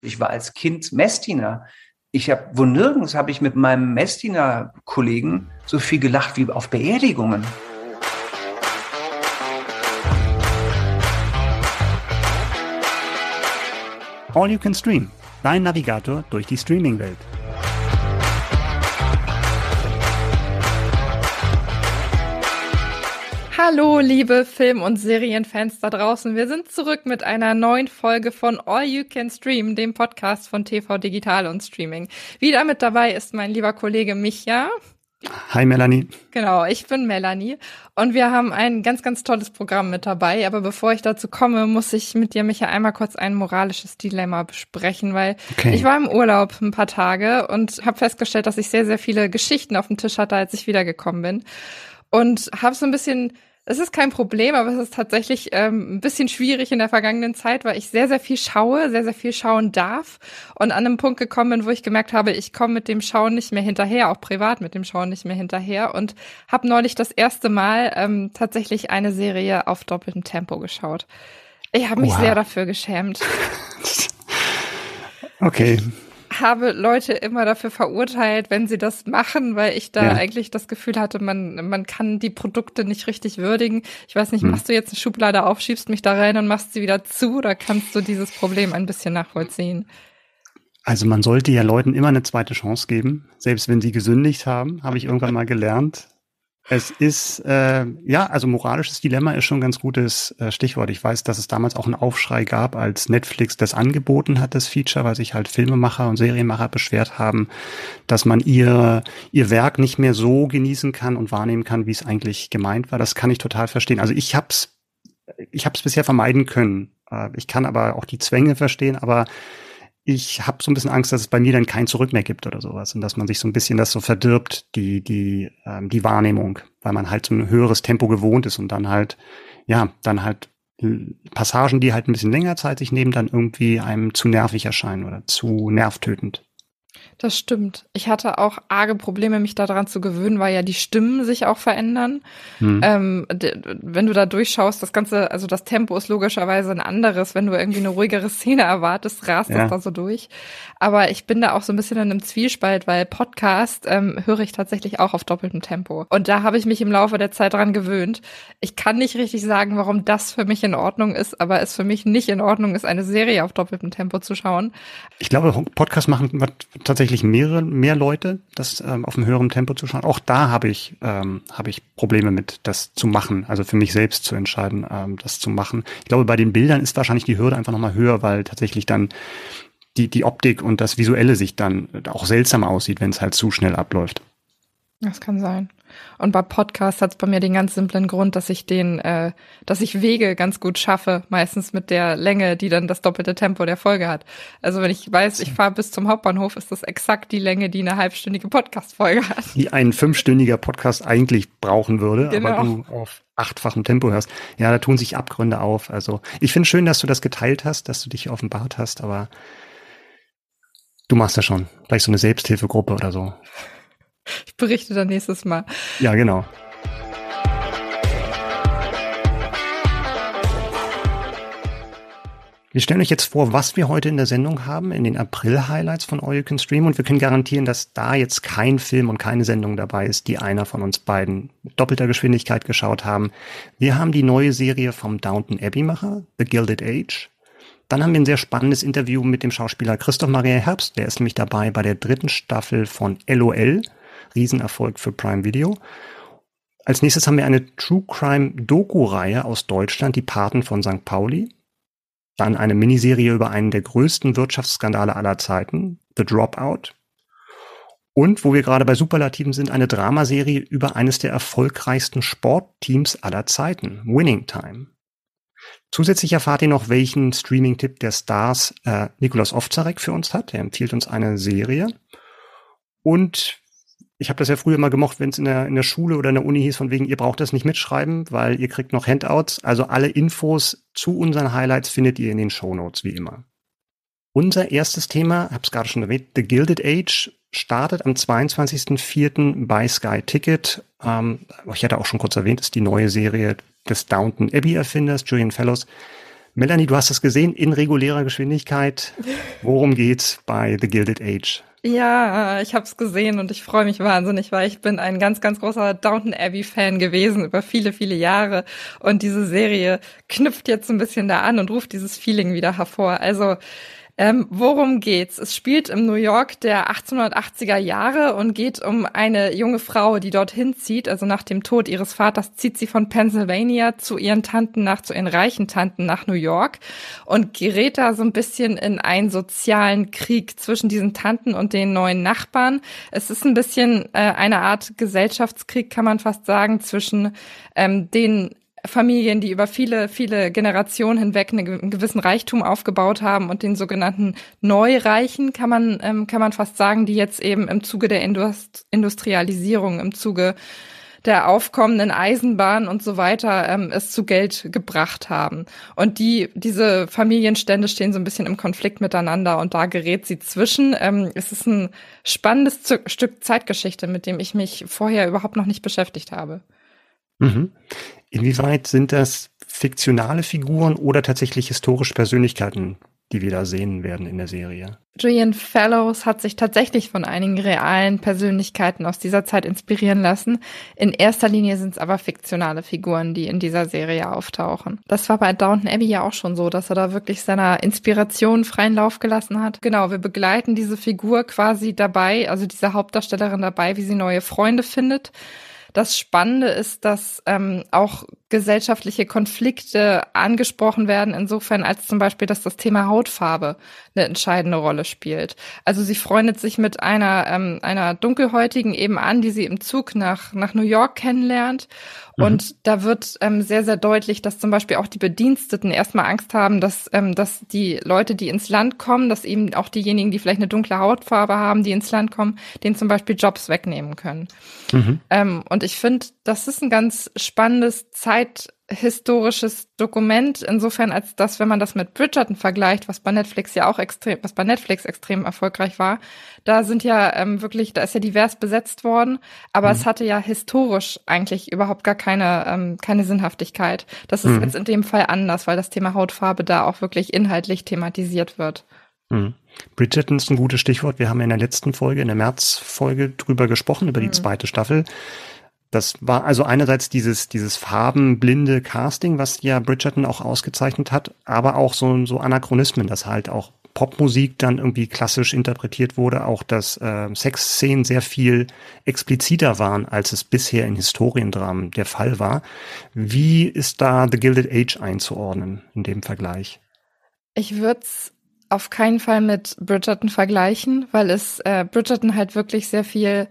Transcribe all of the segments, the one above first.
Ich war als Kind Messdiener. Nirgends habe ich mit meinem Messdiener-Kollegen so viel gelacht wie auf Beerdigungen. All You Can Stream, dein Navigator durch die Streaming-Welt. Hallo, liebe Film- und Serienfans da draußen. Wir sind zurück mit einer neuen Folge von All You Can Stream, dem Podcast von TV Digital und Streaming. Wieder mit dabei ist mein lieber Kollege Micha. Hi Melanie. Genau, ich bin Melanie und wir haben ein ganz, ganz tolles Programm mit dabei. Aber bevor ich dazu komme, muss ich mit dir, Micha, einmal kurz ein moralisches Dilemma besprechen, weil Ich war im Urlaub ein paar Tage und habe festgestellt, dass ich sehr, sehr viele Geschichten auf dem Tisch hatte, als ich wiedergekommen bin. Und habe so ein bisschen... Es ist kein Problem, aber es ist tatsächlich ein bisschen schwierig in der vergangenen Zeit, weil ich sehr, sehr viel schaue, sehr, sehr viel schauen darf und an einem Punkt gekommen bin, wo ich gemerkt habe, ich komme mit dem Schauen nicht mehr hinterher, auch privat mit dem Schauen nicht mehr hinterher und habe neulich das erste Mal tatsächlich eine Serie auf doppeltem Tempo geschaut. Ich habe mich sehr dafür geschämt. Okay. Habe Leute immer dafür verurteilt, wenn sie das machen, weil ich da eigentlich das Gefühl hatte, man kann die Produkte nicht richtig würdigen. Ich weiß nicht, machst du jetzt eine Schublade auf, schiebst mich da rein und machst sie wieder zu, oder kannst du dieses Problem ein bisschen nachvollziehen? Also man sollte ja Leuten immer eine zweite Chance geben, selbst wenn sie gesündigt haben, habe ich irgendwann mal gelernt. Es ist, also moralisches Dilemma ist schon ein ganz gutes Stichwort. Ich weiß, dass es damals auch einen Aufschrei gab, als Netflix das angeboten hat, das Feature, weil sich halt Filmemacher und Serienmacher beschwert haben, dass man ihr Werk nicht mehr so genießen kann und wahrnehmen kann, wie es eigentlich gemeint war. Das kann ich total verstehen. Also ich hab's bisher vermeiden können. Ich kann aber auch die Zwänge verstehen, aber ich habe so ein bisschen Angst, dass es bei mir dann kein Zurück mehr gibt oder sowas und dass man sich so ein bisschen das so verdirbt, die Wahrnehmung, weil man halt so ein höheres Tempo gewohnt ist und dann halt Passagen, die halt ein bisschen länger Zeit sich nehmen, dann irgendwie einem zu nervig erscheinen oder zu nervtötend. Das stimmt. Ich hatte auch arge Probleme, mich daran zu gewöhnen, weil ja die Stimmen sich auch verändern. Wenn du da durchschaust, das Ganze, also das Tempo ist logischerweise ein anderes. Wenn du irgendwie eine ruhigere Szene erwartest, rast das da so durch. Aber ich bin da auch so ein bisschen in einem Zwiespalt, weil Podcast höre ich tatsächlich auch auf doppeltem Tempo. Und da habe ich mich im Laufe der Zeit dran gewöhnt. Ich kann nicht richtig sagen, warum das für mich in Ordnung ist, aber es für mich nicht in Ordnung ist, eine Serie auf doppeltem Tempo zu schauen. Ich glaube, Podcast machen tatsächlich mehr Leute, das auf einem höheren Tempo zu schauen. Auch da habe ich Probleme mit, das zu machen, also für mich selbst zu entscheiden, das zu machen. Ich glaube, bei den Bildern ist wahrscheinlich die Hürde einfach nochmal höher, weil tatsächlich dann die Optik und das Visuelle sich dann auch seltsam aussieht, wenn es halt zu schnell abläuft. Das kann sein. Und bei Podcasts hat es bei mir den ganz simplen Grund, dass ich Wege ganz gut schaffe, meistens mit der Länge, die dann das doppelte Tempo der Folge hat. Also wenn ich weiß, ich fahre bis zum Hauptbahnhof, ist das exakt die Länge, die eine halbstündige Podcast-Folge hat. Die ein 5-stündiger Podcast eigentlich brauchen würde, genau. Aber du auf 8-fachem Tempo hörst. Ja, da tun sich Abgründe auf. Also ich finde schön, dass du das geteilt hast, dass du dich offenbart hast, aber du machst das schon. Vielleicht so eine Selbsthilfegruppe oder so. Ich berichte dann nächstes Mal. Ja, genau. Wir stellen euch jetzt vor, was wir heute in der Sendung haben, in den April-Highlights von All You Can Stream, und wir können garantieren, dass da jetzt kein Film und keine Sendung dabei ist, die einer von uns beiden mit doppelter Geschwindigkeit geschaut haben. Wir haben die neue Serie vom Downton Abbey-Macher, The Gilded Age. Dann haben wir ein sehr spannendes Interview mit dem Schauspieler Christoph Maria Herbst. Der ist nämlich dabei bei der 3. Staffel von LOL. Riesenerfolg für Prime Video. Als nächstes haben wir eine True Crime Doku-Reihe aus Deutschland, die Paten von St. Pauli. Dann eine Miniserie über einen der größten Wirtschaftsskandale aller Zeiten, The Dropout. Und, wo wir gerade bei Superlativen sind, eine Dramaserie über eines der erfolgreichsten Sportteams aller Zeiten, Winning Time. Zusätzlich erfahrt ihr noch, welchen Streaming-Tipp der Stars Nikolaus Ovtcharek für uns hat. Er empfiehlt uns eine Serie. Und ich habe das ja früher mal gemocht, wenn es in der Schule oder in der Uni hieß, von wegen, ihr braucht das nicht mitschreiben, weil ihr kriegt noch Handouts. Also alle Infos zu unseren Highlights findet ihr in den Shownotes, wie immer. Unser erstes Thema, ich habe es gerade schon erwähnt, The Gilded Age, startet am 22.04. bei Sky Ticket. Ich hatte auch schon kurz erwähnt, ist die neue Serie des Downton Abbey-Erfinders, Julian Fellows. Melanie, du hast es gesehen, in regulärer Geschwindigkeit. Worum geht's bei The Gilded Age? Ja, ich habe es gesehen und ich freue mich wahnsinnig, weil ich bin ein ganz, ganz großer Downton Abbey-Fan gewesen über viele, viele Jahre. Und diese Serie knüpft jetzt ein bisschen da an und ruft dieses Feeling wieder hervor. Also worum geht's? Es spielt im New York der 1880er Jahre und geht um eine junge Frau, die dorthin zieht. Also nach dem Tod ihres Vaters zieht sie von Pennsylvania zu ihren reichen Tanten nach New York und gerät da so ein bisschen in einen sozialen Krieg zwischen diesen Tanten und den neuen Nachbarn. Es ist ein bisschen eine Art Gesellschaftskrieg, kann man fast sagen, zwischen den Familien, die über viele, viele Generationen hinweg einen gewissen Reichtum aufgebaut haben und den sogenannten Neureichen, kann man fast sagen, die jetzt eben im Zuge der Industrialisierung, im Zuge der aufkommenden Eisenbahn und so weiter es zu Geld gebracht haben. Und diese Familienstände stehen so ein bisschen im Konflikt miteinander und da gerät sie zwischen. Es ist ein spannendes Stück Zeitgeschichte, mit dem ich mich vorher überhaupt noch nicht beschäftigt habe. Mhm. Inwieweit sind das fiktionale Figuren oder tatsächlich historische Persönlichkeiten, die wir da sehen werden in der Serie? Gillian Fellows hat sich tatsächlich von einigen realen Persönlichkeiten aus dieser Zeit inspirieren lassen. In erster Linie sind es aber fiktionale Figuren, die in dieser Serie auftauchen. Das war bei Downton Abbey ja auch schon so, dass er da wirklich seiner Inspiration freien Lauf gelassen hat. Genau, wir begleiten diese Figur quasi dabei, also diese Hauptdarstellerin dabei, wie sie neue Freunde findet. Das Spannende ist, dass auch gesellschaftliche Konflikte angesprochen werden, insofern als zum Beispiel, dass das Thema Hautfarbe eine entscheidende Rolle spielt. Also sie freundet sich mit einer Dunkelhäutigen eben an, die sie im Zug nach New York kennenlernt. Und da wird sehr, sehr deutlich, dass zum Beispiel auch die Bediensteten erstmal Angst haben, dass die Leute, die ins Land kommen, dass eben auch diejenigen, die vielleicht eine dunkle Hautfarbe haben, die ins Land kommen, denen zum Beispiel Jobs wegnehmen können. Und ich finde, das ist ein ganz spannendes zeithistorisches Dokument, insofern als dass, wenn man das mit Bridgerton vergleicht, was bei Netflix extrem erfolgreich war, da sind ja da ist ja divers besetzt worden, aber es hatte ja historisch eigentlich überhaupt gar keine Sinnhaftigkeit. Das ist jetzt in dem Fall anders, weil das Thema Hautfarbe da auch wirklich inhaltlich thematisiert wird. Bridgerton ist ein gutes Stichwort. Wir haben ja in der letzten Folge, in der März-Folge drüber gesprochen, über die zweite Staffel. Das war also einerseits dieses farbenblinde Casting, was ja Bridgerton auch ausgezeichnet hat, aber auch so Anachronismen, dass halt auch Popmusik dann irgendwie klassisch interpretiert wurde, auch dass Sexszenen sehr viel expliziter waren, als es bisher in Historiendramen der Fall war. Wie ist da The Gilded Age einzuordnen in dem Vergleich? Ich würde es auf keinen Fall mit Bridgerton vergleichen, weil es Bridgerton halt wirklich sehr viel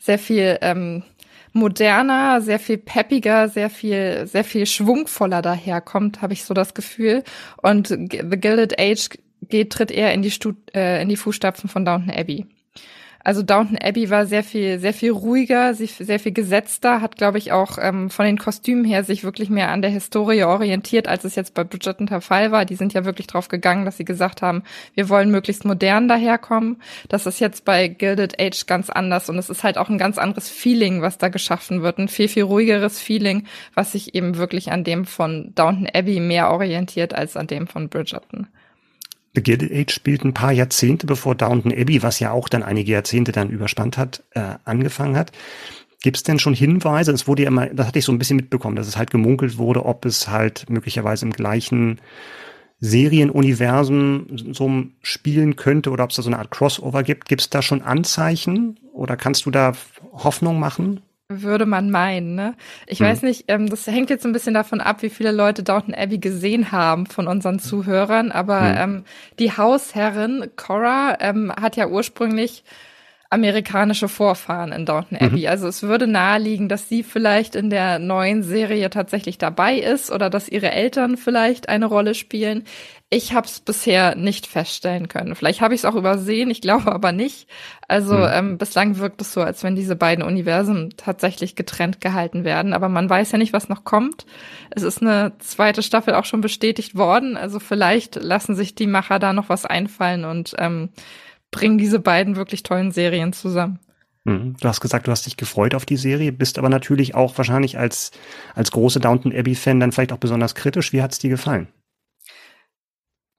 moderner, sehr viel peppiger, sehr viel schwungvoller daherkommt, habe ich so das Gefühl. Und The Gilded Age tritt eher in die Fußstapfen von Downton Abbey. Also Downton Abbey war sehr viel ruhiger, sehr viel gesetzter, hat, glaube ich, auch von den Kostümen her sich wirklich mehr an der Historie orientiert, als es jetzt bei Bridgerton der Fall war. Die sind ja wirklich drauf gegangen, dass sie gesagt haben, wir wollen möglichst modern daherkommen. Das ist jetzt bei Gilded Age ganz anders und es ist halt auch ein ganz anderes Feeling, was da geschaffen wird. Ein viel ruhigeres Feeling, was sich eben wirklich an dem von Downton Abbey mehr orientiert als an dem von Bridgerton. The Gilded Age spielt ein paar Jahrzehnte, bevor Downton Abbey, was ja auch dann einige Jahrzehnte dann überspannt hat, angefangen hat. Gibt es denn schon Hinweise? Es wurde ja immer, das hatte ich so ein bisschen mitbekommen, dass es halt gemunkelt wurde, ob es halt möglicherweise im gleichen Serienuniversum so spielen könnte oder ob es da so eine Art Crossover gibt. Gibt es da schon Anzeichen oder kannst du da Hoffnung machen? Würde man meinen, ne? Ich weiß nicht, das hängt jetzt ein bisschen davon ab, wie viele Leute Downton Abbey gesehen haben von unseren Zuhörern, aber die Hausherrin Cora hat ja ursprünglich amerikanische Vorfahren in Downton Abbey. Also es würde naheliegen, dass sie vielleicht in der neuen Serie tatsächlich dabei ist oder dass ihre Eltern vielleicht eine Rolle spielen. Ich habe es bisher nicht feststellen können. Vielleicht habe ich es auch übersehen, ich glaube aber nicht. Also bislang wirkt es so, als wenn diese beiden Universen tatsächlich getrennt gehalten werden. Aber man weiß ja nicht, was noch kommt. Es ist eine zweite Staffel auch schon bestätigt worden. Also vielleicht lassen sich die Macher da noch was einfallen und bringen diese beiden wirklich tollen Serien zusammen. Du hast gesagt, du hast dich gefreut auf die Serie, bist aber natürlich auch wahrscheinlich als große Downton Abbey-Fan dann vielleicht auch besonders kritisch. Wie hat's dir gefallen?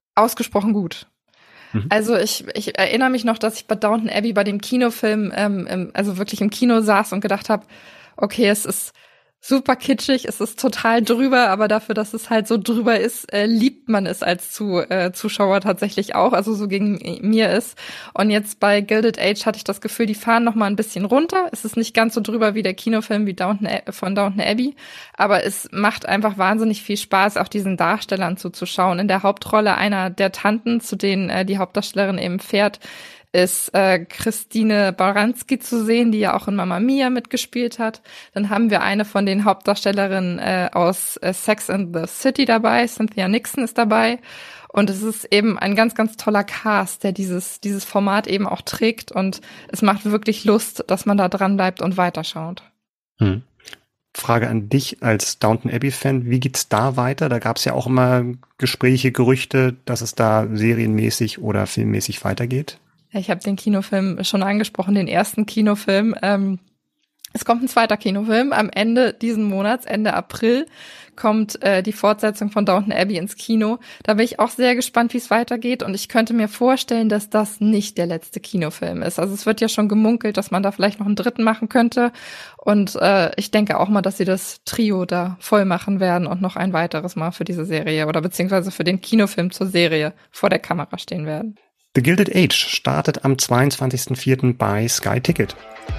ausgesprochen gut. Also ich erinnere mich noch, dass ich bei Downton Abbey bei dem Kinofilm, also wirklich im Kino saß und gedacht habe, okay, es ist super kitschig, es ist total drüber, aber dafür, dass es halt so drüber ist, liebt man es als Zuschauer tatsächlich auch, also so gegen mir ist. Und jetzt bei Gilded Age hatte ich das Gefühl, die fahren noch mal ein bisschen runter. Es ist nicht ganz so drüber wie der Kinofilm von Downton Abbey, aber es macht einfach wahnsinnig viel Spaß, auch diesen Darstellern zuzuschauen. In der Hauptrolle einer der Tanten, zu denen die Hauptdarstellerin eben fährt, ist Christine Baranski zu sehen, die ja auch in Mamma Mia mitgespielt hat. Dann haben wir eine von den Hauptdarstellerinnen aus Sex and the City dabei, Cynthia Nixon ist dabei. Und es ist eben ein ganz, ganz toller Cast, der dieses Format eben auch trägt. Und es macht wirklich Lust, dass man da dran bleibt und weiterschaut. Frage an dich als Downton Abbey-Fan, wie geht's da weiter? Da gab es ja auch immer Gespräche, Gerüchte, dass es da serienmäßig oder filmmäßig weitergeht. Ich habe den Kinofilm schon angesprochen, den ersten Kinofilm. Es kommt ein zweiter Kinofilm. Am Ende diesen Monats, Ende April, kommt die Fortsetzung von Downton Abbey ins Kino. Da bin ich auch sehr gespannt, wie es weitergeht. Und ich könnte mir vorstellen, dass das nicht der letzte Kinofilm ist. Also es wird ja schon gemunkelt, dass man da vielleicht noch einen dritten machen könnte. Und ich denke auch mal, dass sie das Trio da voll machen werden und noch ein weiteres Mal für diese Serie oder beziehungsweise für den Kinofilm zur Serie vor der Kamera stehen werden. The Gilded Age startet am 22.04. bei Sky Ticket.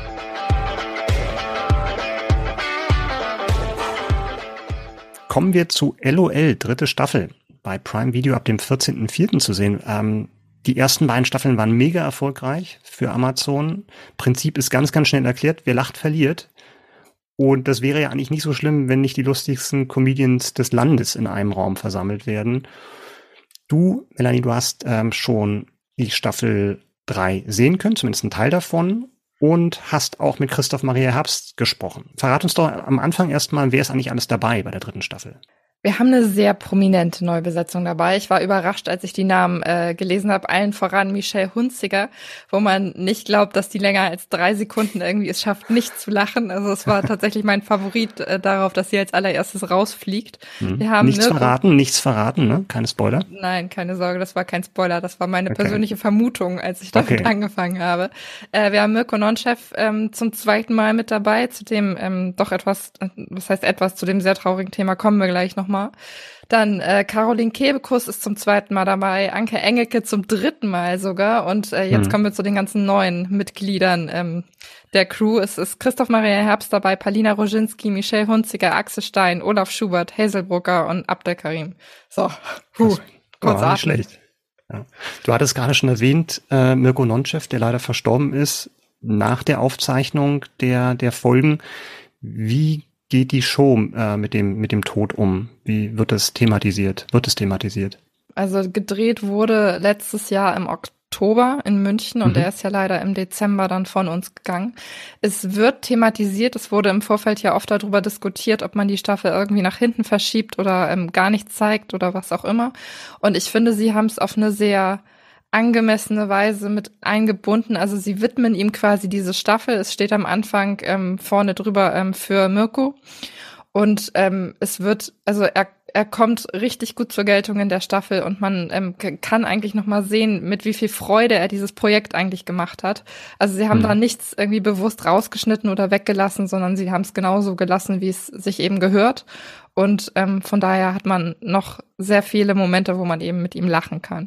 Kommen wir zu LOL, dritte Staffel. Bei Prime Video ab dem 14.04. zu sehen. Die ersten beiden Staffeln waren mega erfolgreich für Amazon. Prinzip ist ganz, ganz schnell erklärt. Wer lacht, verliert. Und das wäre ja eigentlich nicht so schlimm, wenn nicht die lustigsten Comedians des Landes in einem Raum versammelt werden. Du, Melanie, du hast schon die Staffel 3 sehen können, zumindest einen Teil davon, und hast auch mit Christoph Maria Herbst gesprochen. Verrat uns doch am Anfang erstmal, wer ist eigentlich alles dabei bei der dritten Staffel? Wir haben eine sehr prominente Neubesetzung dabei. Ich war überrascht, als ich die Namen gelesen habe. Allen voran Michelle Hunziker, wo man nicht glaubt, dass die länger als 3 Sekunden irgendwie es schafft, nicht zu lachen. Also es war tatsächlich mein Favorit darauf, dass sie als allererstes rausfliegt. Wir haben nichts verraten, ne? Keine Spoiler? Nein, keine Sorge, das war kein Spoiler. Das war meine persönliche Vermutung, als ich damit angefangen habe. Wir haben Mirko Nonchev zum zweiten Mal mit dabei, zu dem zu dem sehr traurigen Thema kommen wir gleich noch mal. Dann Caroline Kebekus ist zum zweiten Mal dabei, Anke Engelke zum dritten Mal sogar und jetzt kommen wir zu den ganzen neuen Mitgliedern der Crew. Es ist Christoph Maria Herbst dabei, Palina Roginski, Michelle Hunziker, Axel Stein, Olaf Schubert, Hazel Brucker und Abdel Karim. So, nicht schlecht. Ja. Du hattest gerade schon erwähnt, Mirko Nonchev, der leider verstorben ist nach der Aufzeichnung der Folgen. Wie geht die Show mit dem Tod um? Wie wird es thematisiert? Also gedreht wurde letztes Jahr im Oktober in München und er ist ja leider im Dezember dann von uns gegangen. Es wird thematisiert, es wurde im Vorfeld ja oft darüber diskutiert, ob man die Staffel irgendwie nach hinten verschiebt oder gar nicht zeigt oder was auch immer. Und ich finde, sie haben es auf eine sehr angemessene Weise mit eingebunden. Also sie widmen ihm quasi diese Staffel. Es steht am Anfang vorne drüber für Mirko. Und es wird, also er kommt richtig gut zur Geltung in der Staffel und man kann eigentlich noch mal sehen, mit wie viel Freude er dieses Projekt eigentlich gemacht hat. Also sie haben da nichts irgendwie bewusst rausgeschnitten oder weggelassen, sondern sie haben es genauso gelassen, wie es sich eben gehört. Und von daher hat man noch sehr viele Momente, wo man eben mit ihm lachen kann.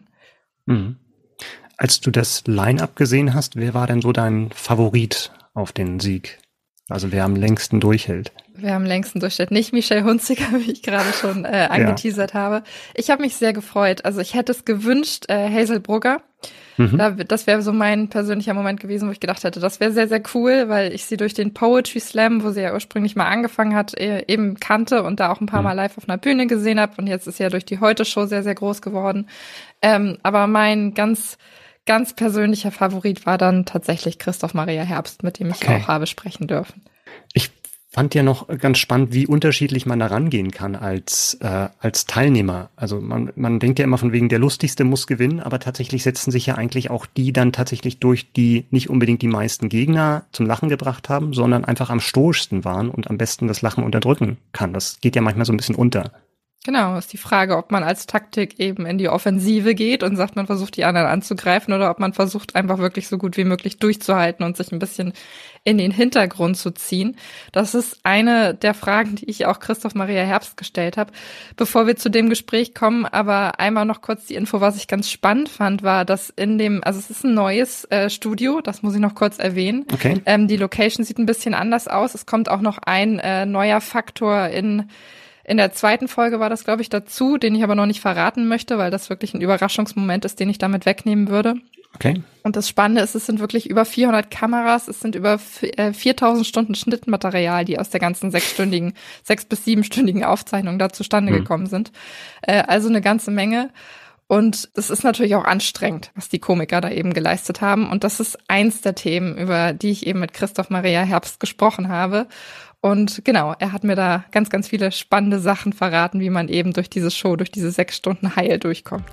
Als du das Line-Up gesehen hast, wer war denn so dein Favorit auf den Sieg? Also wer am längsten durchhält? Wer am längsten durchhält? Nicht Michelle Hunziker, wie ich gerade schon angeteasert habe. Ich habe mich sehr gefreut. Also ich hätte es gewünscht, Hazel Brugger. Das wäre so mein persönlicher Moment gewesen, wo ich gedacht hätte, das wäre sehr, sehr cool, weil ich sie durch den Poetry Slam, wo sie ja ursprünglich mal angefangen hat, eben kannte und da auch ein paar Mal live auf einer Bühne gesehen habe. Und jetzt ist sie ja durch die Heute-Show sehr, sehr groß geworden. Aber mein ganz persönlicher Favorit war dann tatsächlich Christoph Maria Herbst, mit dem ich auch habe sprechen dürfen. Ich fand ja noch ganz spannend, wie unterschiedlich man da rangehen kann als Teilnehmer. Also man denkt ja immer von wegen, der Lustigste muss gewinnen, aber tatsächlich setzen sich ja eigentlich auch die dann tatsächlich durch, die nicht unbedingt die meisten Gegner zum Lachen gebracht haben, sondern einfach am stoischsten waren und am besten das Lachen unterdrücken kann. Das geht ja manchmal so ein bisschen unter. Genau, ist die Frage, ob man als Taktik eben in die Offensive geht und sagt, man versucht die anderen anzugreifen oder ob man versucht, einfach wirklich so gut wie möglich durchzuhalten und sich ein bisschen in den Hintergrund zu ziehen. Das ist eine der Fragen, die ich auch Christoph Maria Herbst gestellt habe. Bevor wir zu dem Gespräch kommen, aber einmal noch kurz die Info, was ich ganz spannend fand, war, dass also es ist ein neues Studio, das muss ich noch kurz erwähnen. Okay. Die Location sieht ein bisschen anders aus. Es kommt auch noch ein neuer Faktor in der zweiten Folge war das, glaube ich, dazu, den ich aber noch nicht verraten möchte, weil das wirklich ein Überraschungsmoment ist, den ich damit wegnehmen würde. Okay. Und das Spannende ist, es sind wirklich über 400 Kameras, es sind über 4000 Stunden Schnittmaterial, die aus der ganzen 6 bis 7-stündigen Aufzeichnung da zustande gekommen sind. Also eine ganze Menge. Und es ist natürlich auch anstrengend, was die Komiker da eben geleistet haben. Und das ist eins der Themen, über die ich eben mit Christoph Maria Herbst gesprochen habe. Und genau, er hat mir da ganz, ganz viele spannende Sachen verraten, wie man eben durch diese Show, durch diese 6 Stunden heil durchkommt.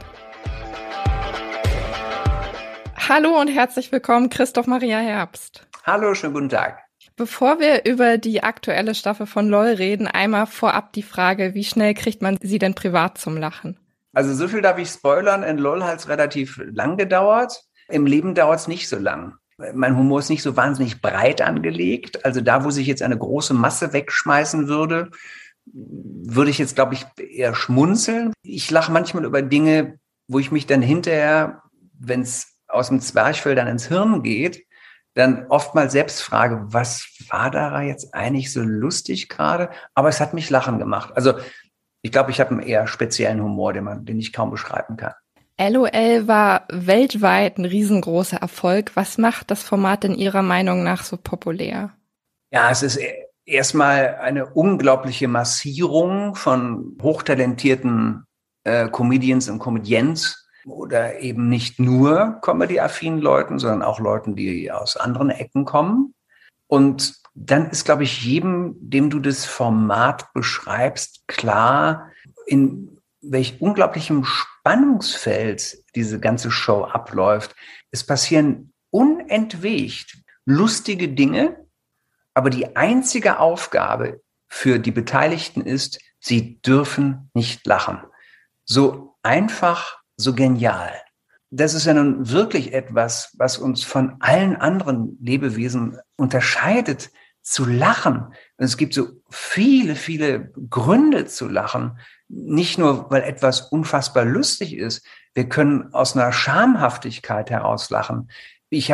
Hallo und herzlich willkommen, Christoph Maria Herbst. Hallo, schönen guten Tag. Bevor wir über die aktuelle Staffel von LOL reden, einmal vorab die Frage, wie schnell kriegt man sie denn privat zum Lachen? Also so viel darf ich spoilern, in LOL hat es relativ lang gedauert. Im Leben dauert es nicht so lang. Mein Humor ist nicht so wahnsinnig breit angelegt. Also da, wo sich jetzt eine große Masse wegschmeißen würde, würde ich jetzt, glaube ich, eher schmunzeln. Ich lache manchmal über Dinge, wo ich mich dann hinterher, wenn es aus dem Zwerchfell dann ins Hirn geht, dann oftmals selbst frage, was war da jetzt eigentlich so lustig gerade? Aber es hat mich lachen gemacht. Also ich glaube, ich habe einen eher speziellen Humor, den ich kaum beschreiben kann. LOL war weltweit ein riesengroßer Erfolg. Was macht das Format in Ihrer Meinung nach so populär? Ja, es ist erstmal eine unglaubliche Massierung von hochtalentierten Comedians und Comedians oder eben nicht nur Comedy-affinen Leuten, sondern auch Leuten, die aus anderen Ecken kommen. Und dann ist, glaube ich, jedem, dem du das Format beschreibst, klar, in welch unglaublichem Spannungsfeld diese ganze Show abläuft. Es passieren unentwegt lustige Dinge, aber die einzige Aufgabe für die Beteiligten ist, sie dürfen nicht lachen. So einfach, so genial. Das ist ja nun wirklich etwas, was uns von allen anderen Lebewesen unterscheidet, zu lachen. Und es gibt so viele, viele Gründe zu lachen. Nicht nur, weil etwas unfassbar lustig ist. Wir können aus einer Schamhaftigkeit heraus lachen. Ich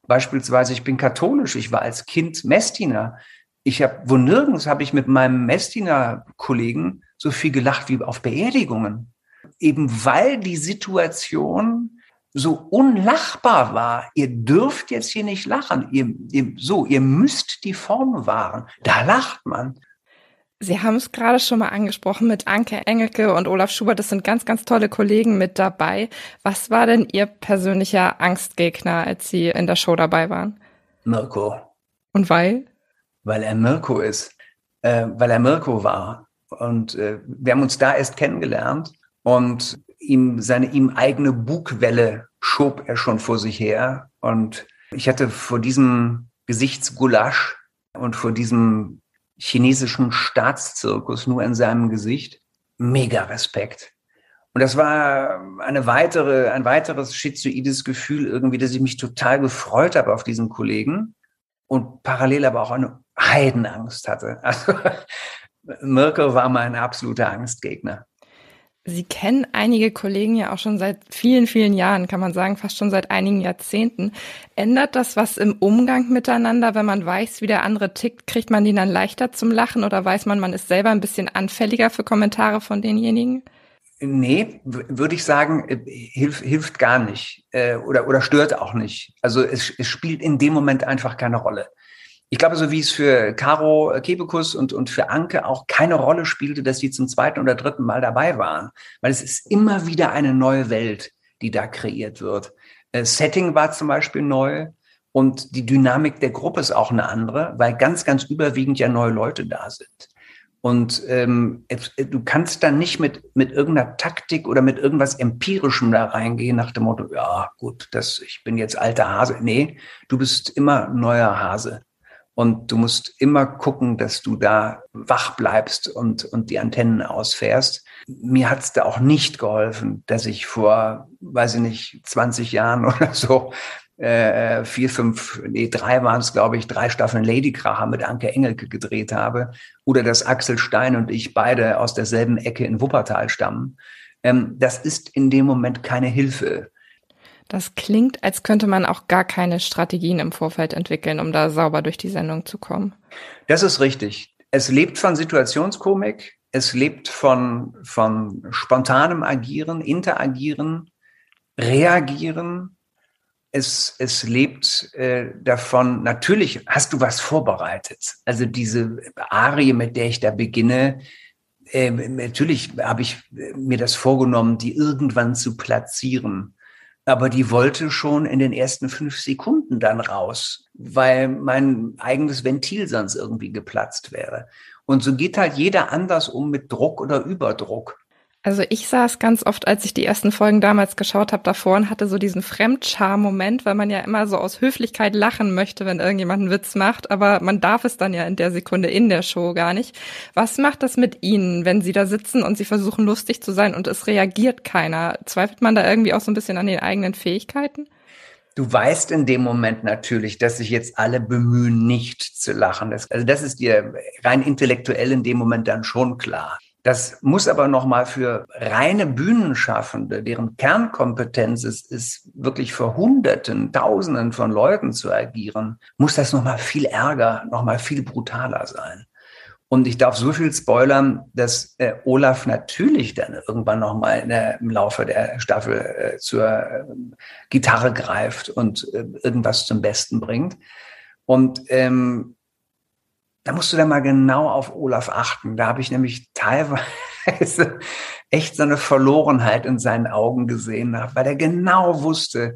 bin katholisch, ich war als Kind Messdiener. Nirgends habe ich mit meinem Messdiener-Kollegen so viel gelacht wie auf Beerdigungen. Eben weil die Situation so unlachbar war. Ihr dürft jetzt hier nicht lachen. Ihr müsst die Form wahren. Da lacht man. Sie haben es gerade schon mal angesprochen mit Anke Engelke und Olaf Schubert. Das sind ganz, ganz tolle Kollegen mit dabei. Was war denn Ihr persönlicher Angstgegner, als Sie in der Show dabei waren? Mirko. Und weil? Weil er Mirko ist. Weil er Mirko war. Und wir haben uns da erst kennengelernt. Und seine ihm eigene Bugwelle schob er schon vor sich her. Und ich hatte vor diesem Gesichtsgulasch und vor diesem chinesischen Staatszirkus nur in seinem Gesicht mega Respekt. Und das war ein weiteres schizoides Gefühl irgendwie, dass ich mich total gefreut habe auf diesen Kollegen und parallel aber auch eine Heidenangst hatte. Also Mirko war mein absoluter Angstgegner. Sie kennen einige Kollegen ja auch schon seit vielen, vielen Jahren, kann man sagen, fast schon seit einigen Jahrzehnten. Ändert das was im Umgang miteinander, wenn man weiß, wie der andere tickt? Kriegt man den dann leichter zum Lachen oder weiß man ist selber ein bisschen anfälliger für Kommentare von denjenigen? Nee, würde ich sagen, hilft gar nicht oder stört auch nicht. Also es spielt in dem Moment einfach keine Rolle. Ich glaube, so wie es für Caro Kebekus und für Anke auch keine Rolle spielte, dass sie zum 2. oder 3. Mal dabei waren. Weil es ist immer wieder eine neue Welt, die da kreiert wird. Setting war zum Beispiel neu und die Dynamik der Gruppe ist auch eine andere, weil ganz, ganz überwiegend ja neue Leute da sind. Und du kannst dann nicht mit irgendeiner Taktik oder mit irgendwas Empirischem da reingehen nach dem Motto, ja gut, ich bin jetzt alter Hase. Nee, du bist immer neuer Hase. Und du musst immer gucken, dass du da wach bleibst und die Antennen ausfährst. Mir hat es da auch nicht geholfen, dass ich vor, 20 Jahren oder so, 3 waren es, glaube ich, 3 Staffeln Ladykracher mit Anke Engelke gedreht habe. Oder dass Axel Stein und ich beide aus derselben Ecke in Wuppertal stammen. Das ist in dem Moment keine Hilfe. Das klingt, als könnte man auch gar keine Strategien im Vorfeld entwickeln, um da sauber durch die Sendung zu kommen. Das ist richtig. Es lebt von Situationskomik, es lebt von spontanem Agieren, Interagieren, Reagieren. Es lebt davon, natürlich hast du was vorbereitet. Also diese Arie, mit der ich da beginne, natürlich habe ich mir das vorgenommen, die irgendwann zu platzieren. Aber die wollte schon in den ersten 5 Sekunden dann raus, weil mein eigenes Ventil sonst irgendwie geplatzt wäre. Und so geht halt jeder anders um mit Druck oder Überdruck. Also ich saß ganz oft, als ich die ersten Folgen damals geschaut habe, davor und hatte so diesen Fremdscham-Moment, weil man ja immer so aus Höflichkeit lachen möchte, wenn irgendjemand einen Witz macht, aber man darf es dann ja in der Sekunde in der Show gar nicht. Was macht das mit Ihnen, wenn Sie da sitzen und Sie versuchen lustig zu sein und es reagiert keiner? Zweifelt man da irgendwie auch so ein bisschen an den eigenen Fähigkeiten? Du weißt in dem Moment natürlich, dass sich jetzt alle bemühen, nicht zu lachen. Das ist dir rein intellektuell in dem Moment dann schon klar. Das muss aber nochmal für reine Bühnenschaffende, deren Kernkompetenz es ist, wirklich vor Hunderten, Tausenden von Leuten zu agieren, muss das nochmal viel ärger, nochmal viel brutaler sein. Und ich darf so viel spoilern, dass Olaf natürlich dann irgendwann nochmal im Laufe der Staffel zur Gitarre greift und irgendwas zum Besten bringt. Und da musst du dann mal genau auf Olaf achten. Da habe ich nämlich teilweise echt so eine Verlorenheit in seinen Augen gesehen, weil er genau wusste,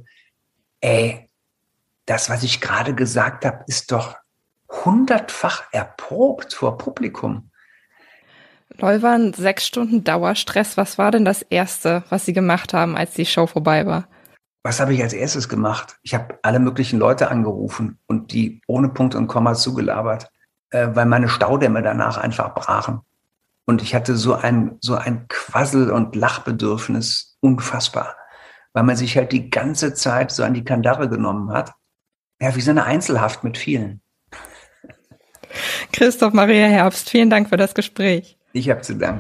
das, was ich gerade gesagt habe, ist doch 100-fach erprobt vor Publikum. Leuwan, 6 Stunden Dauerstress. Was war denn das Erste, was Sie gemacht haben, als die Show vorbei war? Was habe ich als erstes gemacht? Ich habe alle möglichen Leute angerufen und die ohne Punkt und Komma zugelabert, weil meine Staudämme danach einfach brachen. Und ich hatte so ein Quassel- und Lachbedürfnis, unfassbar, weil man sich halt die ganze Zeit so an die Kandare genommen hat. Ja, wie so eine Einzelhaft mit vielen. Christoph Maria Herbst, vielen Dank für das Gespräch. Ich habe zu danken.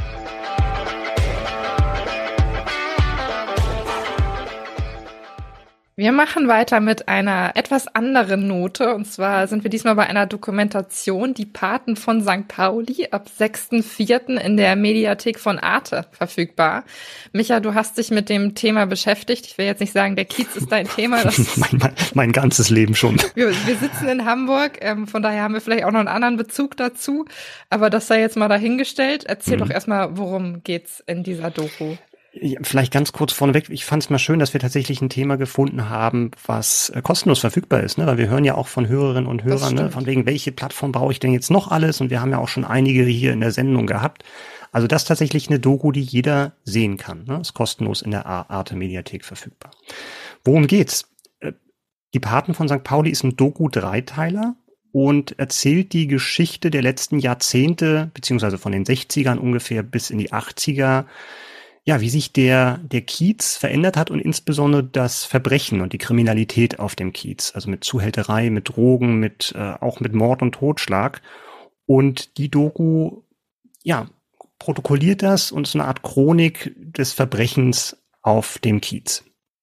Wir machen weiter mit einer etwas anderen Note. Und zwar sind wir diesmal bei einer Dokumentation, Die Paten von St. Pauli, ab 6.4. in der Mediathek von Arte verfügbar. Micha, du hast dich mit dem Thema beschäftigt. Ich will jetzt nicht sagen, der Kiez ist dein Thema. Das mein ganzes Leben schon. Wir sitzen in Hamburg, von daher haben wir vielleicht auch noch einen anderen Bezug dazu. Aber das sei jetzt mal dahingestellt. Erzähl doch erstmal, worum geht's in dieser Doku? Ja, vielleicht ganz kurz vorneweg, ich fand es mal schön, dass wir tatsächlich ein Thema gefunden haben, was kostenlos verfügbar ist, ne? Weil wir hören ja auch von Hörerinnen und Hörern, ne? Von wegen, welche Plattform brauche ich denn jetzt noch alles? Und wir haben ja auch schon einige hier in der Sendung gehabt. Also das ist tatsächlich eine Doku, die jeder sehen kann, ne? Ist kostenlos in der Arte-Mediathek verfügbar. Worum geht's? Die Paten von St. Pauli ist ein Doku-Dreiteiler und erzählt die Geschichte der letzten Jahrzehnte, beziehungsweise von den 60ern ungefähr bis in die 80er, ja, wie sich der Kiez verändert hat und insbesondere das Verbrechen und die Kriminalität auf dem Kiez, also mit Zuhälterei, mit Drogen, auch mit Mord und Totschlag. Und die Doku, ja, protokolliert das und ist eine Art Chronik des Verbrechens auf dem Kiez.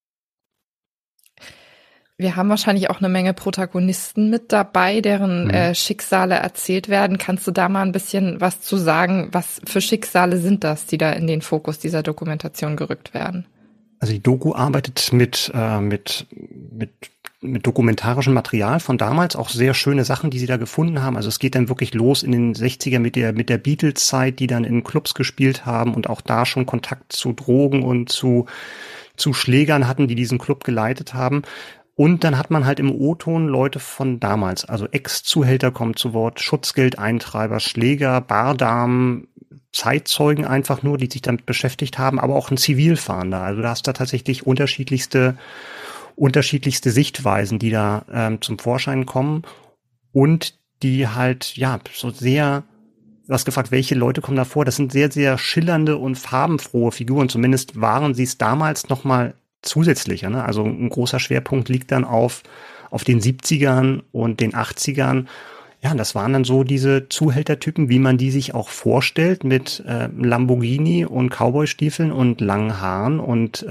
Wir haben wahrscheinlich auch eine Menge Protagonisten mit dabei, deren Schicksale erzählt werden. Kannst du da mal ein bisschen was zu sagen? Was für Schicksale sind das, die da in den Fokus dieser Dokumentation gerückt werden? Also die Doku arbeitet mit dokumentarischem Material von damals, auch sehr schöne Sachen, die sie da gefunden haben. Also es geht dann wirklich los in den 60er mit der Beatles-Zeit, die dann in Clubs gespielt haben und auch da schon Kontakt zu Drogen und zu Schlägern hatten, die diesen Club geleitet haben. Und dann hat man halt im O-Ton Leute von damals, also Ex-Zuhälter kommen zu Wort, Schutzgeldeintreiber, Schläger, Bardamen, Zeitzeugen einfach nur, die sich damit beschäftigt haben, aber auch ein Zivilfahnder. Also da hast du tatsächlich unterschiedlichste Sichtweisen, die da zum Vorschein kommen. und die halt, ja, so sehr, du hast gefragt, welche Leute kommen da vor? Das sind sehr, sehr schillernde und farbenfrohe Figuren. Zumindest waren sie es damals noch mal zusätzlicher, ne? Also ein großer Schwerpunkt liegt dann auf den 70ern und den 80ern. Ja, das waren dann so diese Zuhältertypen, wie man die sich auch vorstellt, mit Lamborghini und Cowboystiefeln und langen Haaren und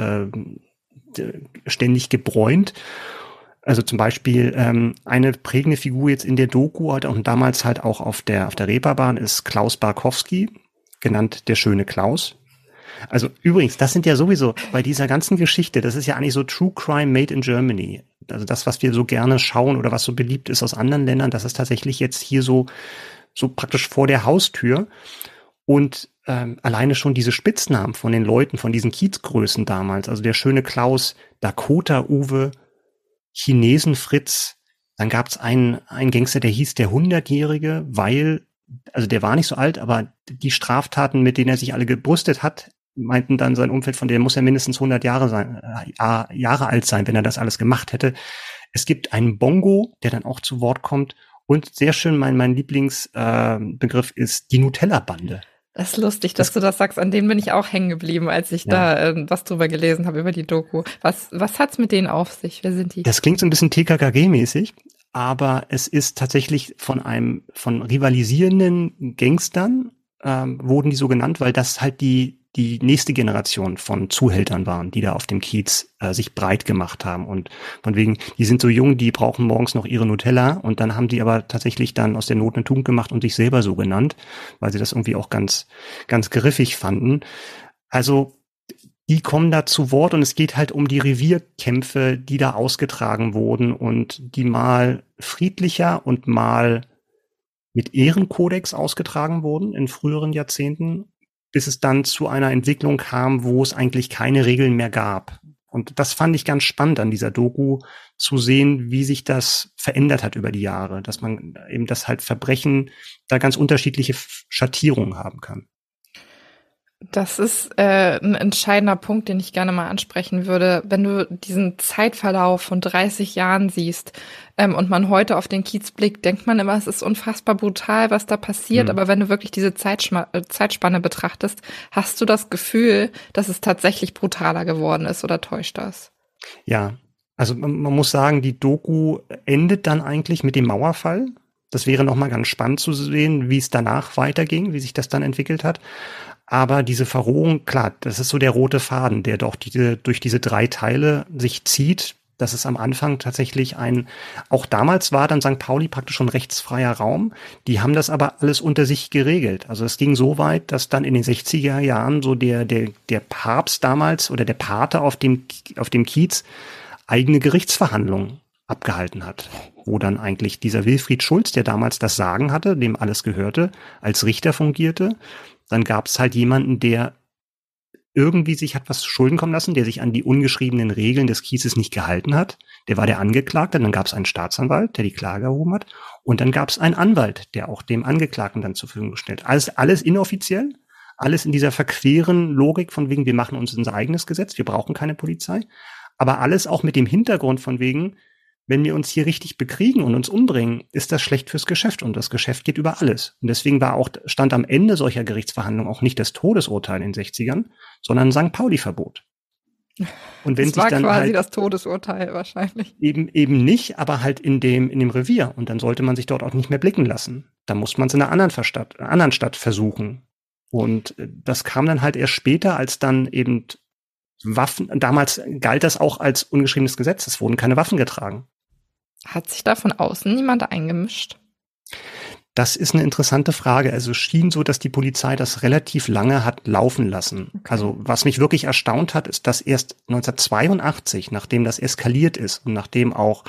ständig gebräunt. Also zum Beispiel eine prägende Figur jetzt in der Doku und damals halt auch auf der Reeperbahn ist Klaus Barkowski, genannt der schöne Klaus. Also übrigens, das sind ja sowieso bei dieser ganzen Geschichte, das ist ja eigentlich so True Crime made in Germany. Also das, was wir so gerne schauen oder was so beliebt ist aus anderen Ländern, das ist tatsächlich jetzt hier so praktisch vor der Haustür. Und alleine schon diese Spitznamen von den Leuten, von diesen Kiezgrößen damals, also der schöne Klaus, Dakota Uwe, Chinesen Fritz, dann gab es einen Gangster, der hieß der 100-Jährige, weil, also der war nicht so alt, aber die Straftaten, mit denen er sich alle gebrüstet hat, meinten dann sein Umfeld, von dem muss er mindestens 100 Jahre alt sein, wenn er das alles gemacht hätte. Es gibt einen Bongo, der dann auch zu Wort kommt. Und sehr schön, mein Lieblingsbegriff ist die Nutella-Bande. Das ist lustig, dass du das sagst. An denen bin ich auch hängen geblieben, als ich da was drüber gelesen habe über die Doku. Was hat's mit denen auf sich? Wer sind die? Das klingt so ein bisschen TKKG-mäßig, aber es ist tatsächlich von rivalisierenden Gangstern wurden die so genannt, weil das halt die nächste Generation von Zuhältern waren, die da auf dem Kiez sich breit gemacht haben. Und von wegen, die sind so jung, die brauchen morgens noch ihre Nutella. Und dann haben die aber tatsächlich dann aus der Not eine Tugend gemacht und sich selber so genannt, weil sie das irgendwie auch ganz, ganz griffig fanden. Also die kommen da zu Wort und es geht halt um die Revierkämpfe, die da ausgetragen wurden und die mal friedlicher und mal mit Ehrenkodex ausgetragen wurden in früheren Jahrzehnten, bis es dann zu einer Entwicklung kam, wo es eigentlich keine Regeln mehr gab. Und das fand ich ganz spannend an dieser Doku, zu sehen, wie sich das verändert hat über die Jahre, dass man eben das halt Verbrechen da ganz unterschiedliche Schattierungen haben kann. Das ist ein entscheidender Punkt, den ich gerne mal ansprechen würde. Wenn du diesen Zeitverlauf von 30 Jahren siehst und man heute auf den Kiez blickt, denkt man immer, es ist unfassbar brutal, was da passiert. Aber wenn du wirklich diese Zeitspanne betrachtest, hast du das Gefühl, dass es tatsächlich brutaler geworden ist, oder täuscht das? Ja, also man muss sagen, die Doku endet dann eigentlich mit dem Mauerfall. Das wäre nochmal ganz spannend zu sehen, wie es danach weiterging, wie sich das dann entwickelt hat. Aber diese Verrohung, klar, das ist so der rote Faden, der doch durch diese 3 Teile sich zieht. Das ist am Anfang tatsächlich auch damals war dann St. Pauli praktisch schon rechtsfreier Raum. Die haben das aber alles unter sich geregelt. Also es ging so weit, dass dann in den 60er Jahren so der Papst damals oder der Pate auf dem Kiez eigene Gerichtsverhandlungen abgehalten hat, wo dann eigentlich dieser Wilfried Schulz, der damals das Sagen hatte, dem alles gehörte, als Richter fungierte. Dann gab es halt jemanden, der irgendwie sich hat was zu Schulden kommen lassen, der sich an die ungeschriebenen Regeln des Kiezes nicht gehalten hat. Der war der Angeklagte, dann gab es einen Staatsanwalt, der die Klage erhoben hat. Und dann gab es einen Anwalt, der auch dem Angeklagten dann zur Verfügung gestellt. Alles inoffiziell, alles in dieser verqueren Logik von wegen, wir machen uns unser eigenes Gesetz, wir brauchen keine Polizei. Aber alles auch mit dem Hintergrund von wegen, wenn wir uns hier richtig bekriegen und uns umbringen, ist das schlecht fürs Geschäft und das Geschäft geht über alles. Und deswegen stand am Ende solcher Gerichtsverhandlungen auch nicht das Todesurteil in den 60ern, sondern ein St. Pauli-Verbot. Und wenn das war dann quasi halt das Todesurteil wahrscheinlich. Eben nicht, aber halt in dem Revier. Und dann sollte man sich dort auch nicht mehr blicken lassen. Da muss man es in einer anderen Stadt versuchen. Und das kam dann halt erst später, als dann eben Waffen, damals galt das auch als ungeschriebenes Gesetz. Es wurden keine Waffen getragen. Hat sich da von außen niemand eingemischt? Das ist eine interessante Frage. Also es schien so, dass die Polizei das relativ lange hat laufen lassen. Okay. Also was mich wirklich erstaunt hat, ist, dass erst 1982, nachdem das eskaliert ist und nachdem auch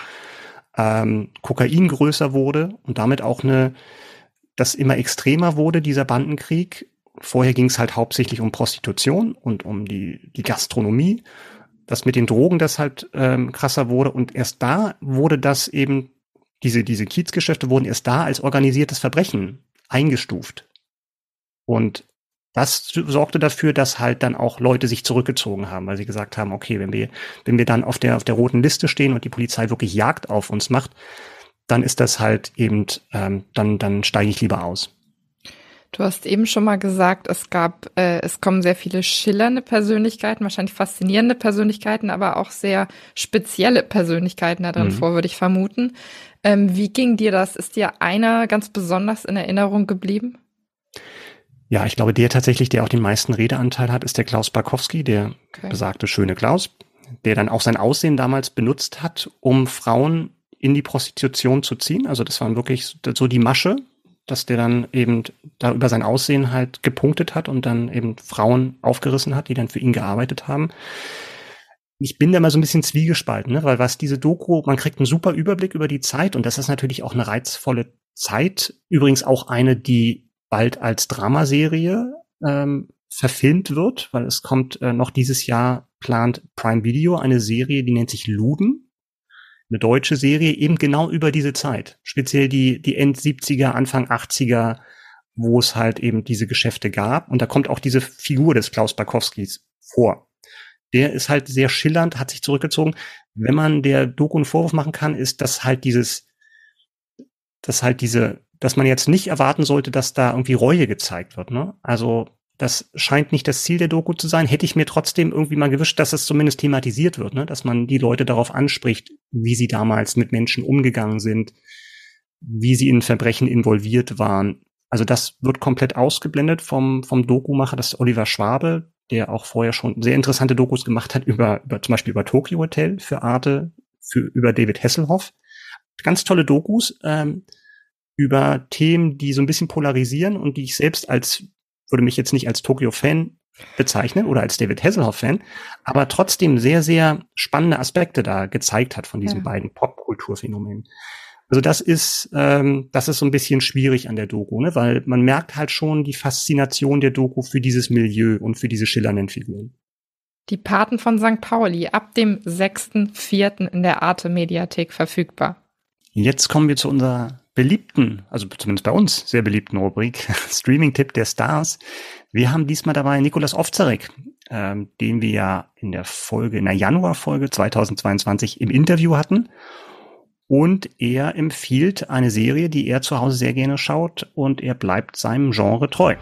Kokain größer wurde und damit auch das immer extremer wurde, dieser Bandenkrieg. Vorher ging es halt hauptsächlich um Prostitution und um die Gastronomie. Das mit den Drogen, das halt krasser wurde. Und erst da wurde das eben, diese Kiezgeschäfte wurden erst da als organisiertes Verbrechen eingestuft. Und das sorgte dafür, dass halt dann auch Leute sich zurückgezogen haben, weil sie gesagt haben, okay, wenn wir dann auf der roten Liste stehen und die Polizei wirklich Jagd auf uns macht, dann ist das halt eben, dann steige ich lieber aus. Du hast eben schon mal gesagt, es kommen sehr viele schillernde Persönlichkeiten, wahrscheinlich faszinierende Persönlichkeiten, aber auch sehr spezielle Persönlichkeiten da drin vor, würde ich vermuten. Wie ging dir das? Ist dir einer ganz besonders in Erinnerung geblieben? Ja, ich glaube, der auch den meisten Redeanteil hat, ist der Klaus Barkowski, der besagte schöne Klaus, der dann auch sein Aussehen damals benutzt hat, um Frauen in die Prostitution zu ziehen. Also das waren wirklich so die Masche, dass der dann eben da über sein Aussehen halt gepunktet hat und dann eben Frauen aufgerissen hat, die dann für ihn gearbeitet haben. Ich bin da mal so ein bisschen zwiegespalten, ne? Weil was diese Doku, man kriegt einen super Überblick über die Zeit und das ist natürlich auch eine reizvolle Zeit. Übrigens auch eine, die bald als Dramaserie verfilmt wird, weil es kommt noch dieses Jahr, plant Prime Video eine Serie, die nennt sich Luden. Eine deutsche Serie eben genau über diese Zeit. Speziell die End-70er, Anfang 80er, wo es halt eben diese Geschäfte gab. Und da kommt auch diese Figur des Klaus Barkowskis vor. Der ist halt sehr schillernd, hat sich zurückgezogen. Wenn man der Doku einen Vorwurf machen kann, ist, dass man jetzt nicht erwarten sollte, dass da irgendwie Reue gezeigt wird, ne? Also, das scheint nicht das Ziel der Doku zu sein. Hätte ich mir trotzdem irgendwie mal gewünscht, dass es zumindest thematisiert wird, ne? Dass man die Leute darauf anspricht, wie sie damals mit Menschen umgegangen sind, wie sie in Verbrechen involviert waren. Also das wird komplett ausgeblendet vom Dokumacher, das ist Oliver Schwabe, der auch vorher schon sehr interessante Dokus gemacht hat über zum Beispiel über Tokyo Hotel für Arte, über David Hasselhoff. Ganz tolle Dokus über Themen, die so ein bisschen polarisieren und die ich selbst würde mich jetzt nicht als Tokyo-Fan bezeichnen oder als David Hasselhoff-Fan, aber trotzdem sehr, sehr spannende Aspekte da gezeigt hat von diesen beiden Popkulturphänomenen. Also das ist so ein bisschen schwierig an der Doku, ne? Weil man merkt halt schon die Faszination der Doku für dieses Milieu und für diese schillernden Figuren. Die Paten von St. Pauli, ab dem 6.4. in der Arte-Mediathek verfügbar. Jetzt kommen wir zu unserer beliebten, also zumindest bei uns sehr beliebten Rubrik, Streaming-Tipp der Stars. Wir haben diesmal dabei Nicolas Ovtcharek, den wir ja in der Januarfolge 2022 im Interview hatten. Und er empfiehlt eine Serie, die er zu Hause sehr gerne schaut und er bleibt seinem Genre treu.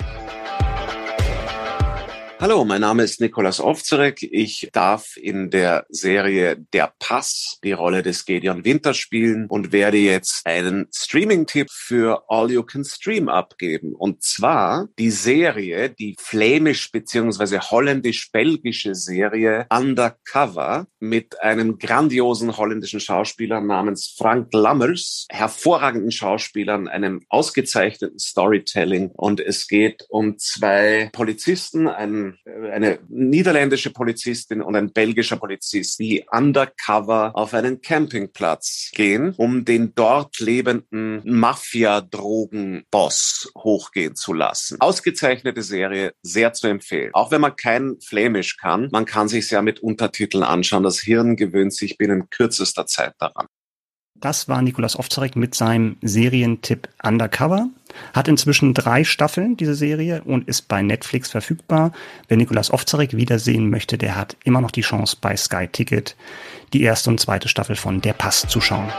Hallo, mein Name ist Nicolas Ovtcharek. Ich darf in der Serie Der Pass die Rolle des Gedeon Winter spielen und werde jetzt einen Streaming-Tipp für All You Can Stream abgeben. Und zwar die Serie, die flämisch bzw. holländisch-belgische Serie Undercover mit einem grandiosen holländischen Schauspieler namens Frank Lammers, hervorragenden Schauspielern, einem ausgezeichneten Storytelling. Und es geht um zwei Polizisten, eine niederländische Polizistin und ein belgischer Polizist, die undercover auf einen Campingplatz gehen, um den dort lebenden Mafia-Drogen-Boss hochgehen zu lassen. Ausgezeichnete Serie, sehr zu empfehlen. Auch wenn man kein Flämisch kann, man kann sich's ja mit Untertiteln anschauen. Das Hirn gewöhnt sich binnen kürzester Zeit daran. Das war Nicolas Ovtcharek mit seinem Serientipp Undercover. Hat inzwischen 3 Staffeln, diese Serie, und ist bei Netflix verfügbar. Wer Nicolas Ovtcharek wiedersehen möchte, der hat immer noch die Chance, bei Sky Ticket die 1. und 2. Staffel von Der Pass zu schauen.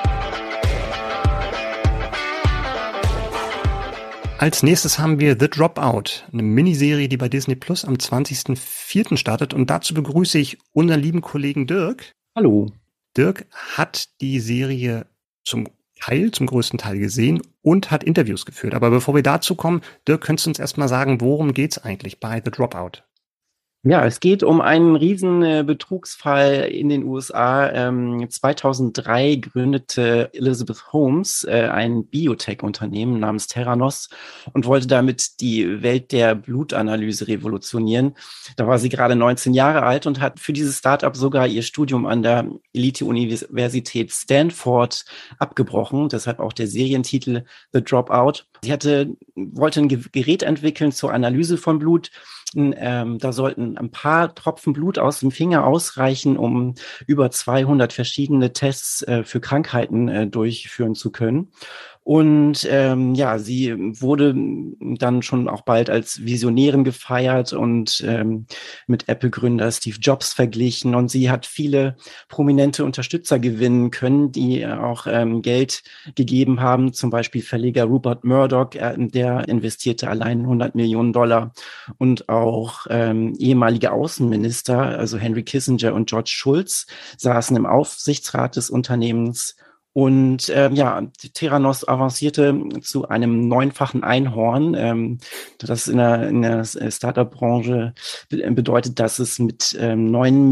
Als nächstes haben wir The Dropout, eine Miniserie, die bei Disney Plus am 20.04. startet. Und dazu begrüße ich unseren lieben Kollegen Dirk. Hallo. Dirk hat die Serie zum größten Teil gesehen und hat Interviews geführt. Aber bevor wir dazu kommen, Dirk, könntest du uns erstmal sagen, worum geht's eigentlich bei The Dropout? Ja, es geht um einen riesen Betrugsfall in den USA. 2003 gründete Elizabeth Holmes ein Biotech-Unternehmen namens Theranos und wollte damit die Welt der Blutanalyse revolutionieren. Da war sie gerade 19 Jahre alt und hat für dieses Startup sogar ihr Studium an der Elite-Universität Stanford abgebrochen. Deshalb auch der Serientitel The Dropout. Sie wollte ein Gerät entwickeln zur Analyse von Blut. Da sollten ein paar Tropfen Blut aus dem Finger ausreichen, um über 200 verschiedene Tests für Krankheiten durchführen zu können. Und sie wurde dann schon auch bald als Visionärin gefeiert und mit Apple-Gründer Steve Jobs verglichen. Und sie hat viele prominente Unterstützer gewinnen können, die auch Geld gegeben haben. Zum Beispiel Verleger Rupert Murdoch, der investierte allein $100 Millionen. Und auch ehemalige Außenminister, also Henry Kissinger und George Shultz, saßen im Aufsichtsrat des Unternehmens. Und Theranos avancierte zu einem 9-fachen Einhorn. Das in der Startup-Branche bedeutet, dass es mit 9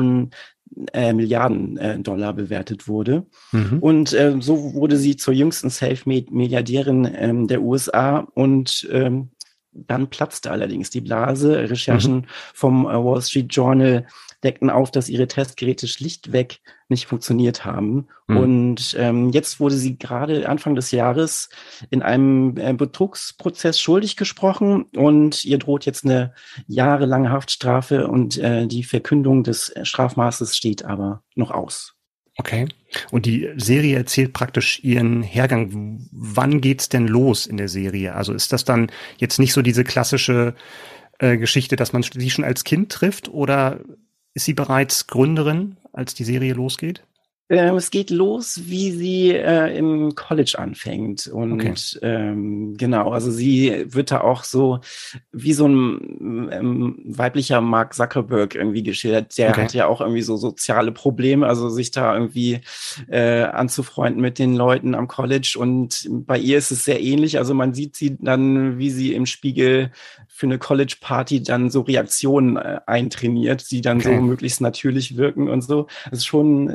Milliarden Dollar bewertet wurde. Mhm. Und so wurde sie zur jüngsten Selfmade-Milliardärin der USA. Und dann platzte allerdings die Blase. Recherchen vom Wall Street Journal deckten auf, dass ihre Testgeräte schlichtweg nicht funktioniert haben. Und jetzt wurde sie gerade Anfang des Jahres in einem Betrugsprozess schuldig gesprochen und ihr droht jetzt eine jahrelange Haftstrafe und die Verkündung des Strafmaßes steht aber noch aus. Okay. Und die Serie erzählt praktisch ihren Hergang. Wann geht's denn los in der Serie? Also ist das dann jetzt nicht so diese klassische Geschichte, dass man sie schon als Kind trifft, oder ist sie bereits Gründerin, als die Serie losgeht? Es geht los, wie sie im College anfängt. Und genau, also sie wird da auch so wie so ein weiblicher Mark Zuckerberg irgendwie geschildert. Der hat ja auch irgendwie so soziale Probleme, also sich da irgendwie anzufreunden mit den Leuten am College. Und bei ihr ist es sehr ähnlich. Also man sieht sie dann, wie sie im Spiegel für eine College-Party dann so Reaktionen eintrainiert, die dann so möglichst natürlich wirken und so. Das ist schon,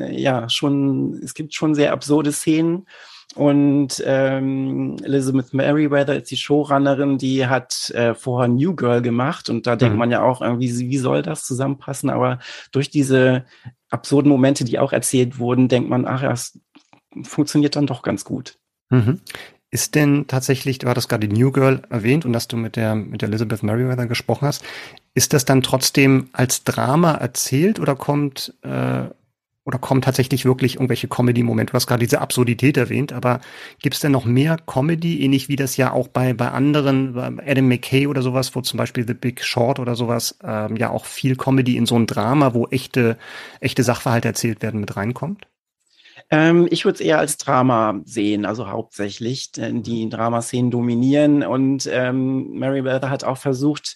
es gibt schon sehr absurde Szenen. Und Elizabeth Merriweather ist die Showrunnerin, die hat vorher New Girl gemacht. Und da denkt man ja auch irgendwie, wie soll das zusammenpassen? Aber durch diese absurden Momente, die auch erzählt wurden, denkt man, es funktioniert dann doch ganz gut. Mhm. Ist denn tatsächlich, du hattest gerade die New Girl erwähnt und dass du mit der Elizabeth Merriweather gesprochen hast, ist das dann trotzdem als Drama erzählt oder kommt tatsächlich wirklich irgendwelche Comedy-Momente? Du hast gerade diese Absurdität erwähnt, aber gibt es denn noch mehr Comedy, ähnlich wie das ja auch bei anderen, bei Adam McKay oder sowas, wo zum Beispiel The Big Short oder sowas, ja auch viel Comedy in so ein Drama, wo echte Sachverhalte erzählt werden, mit reinkommt? Ich würde es eher als Drama sehen, also hauptsächlich. Die Dramaszenen dominieren und Merriweather hat auch versucht,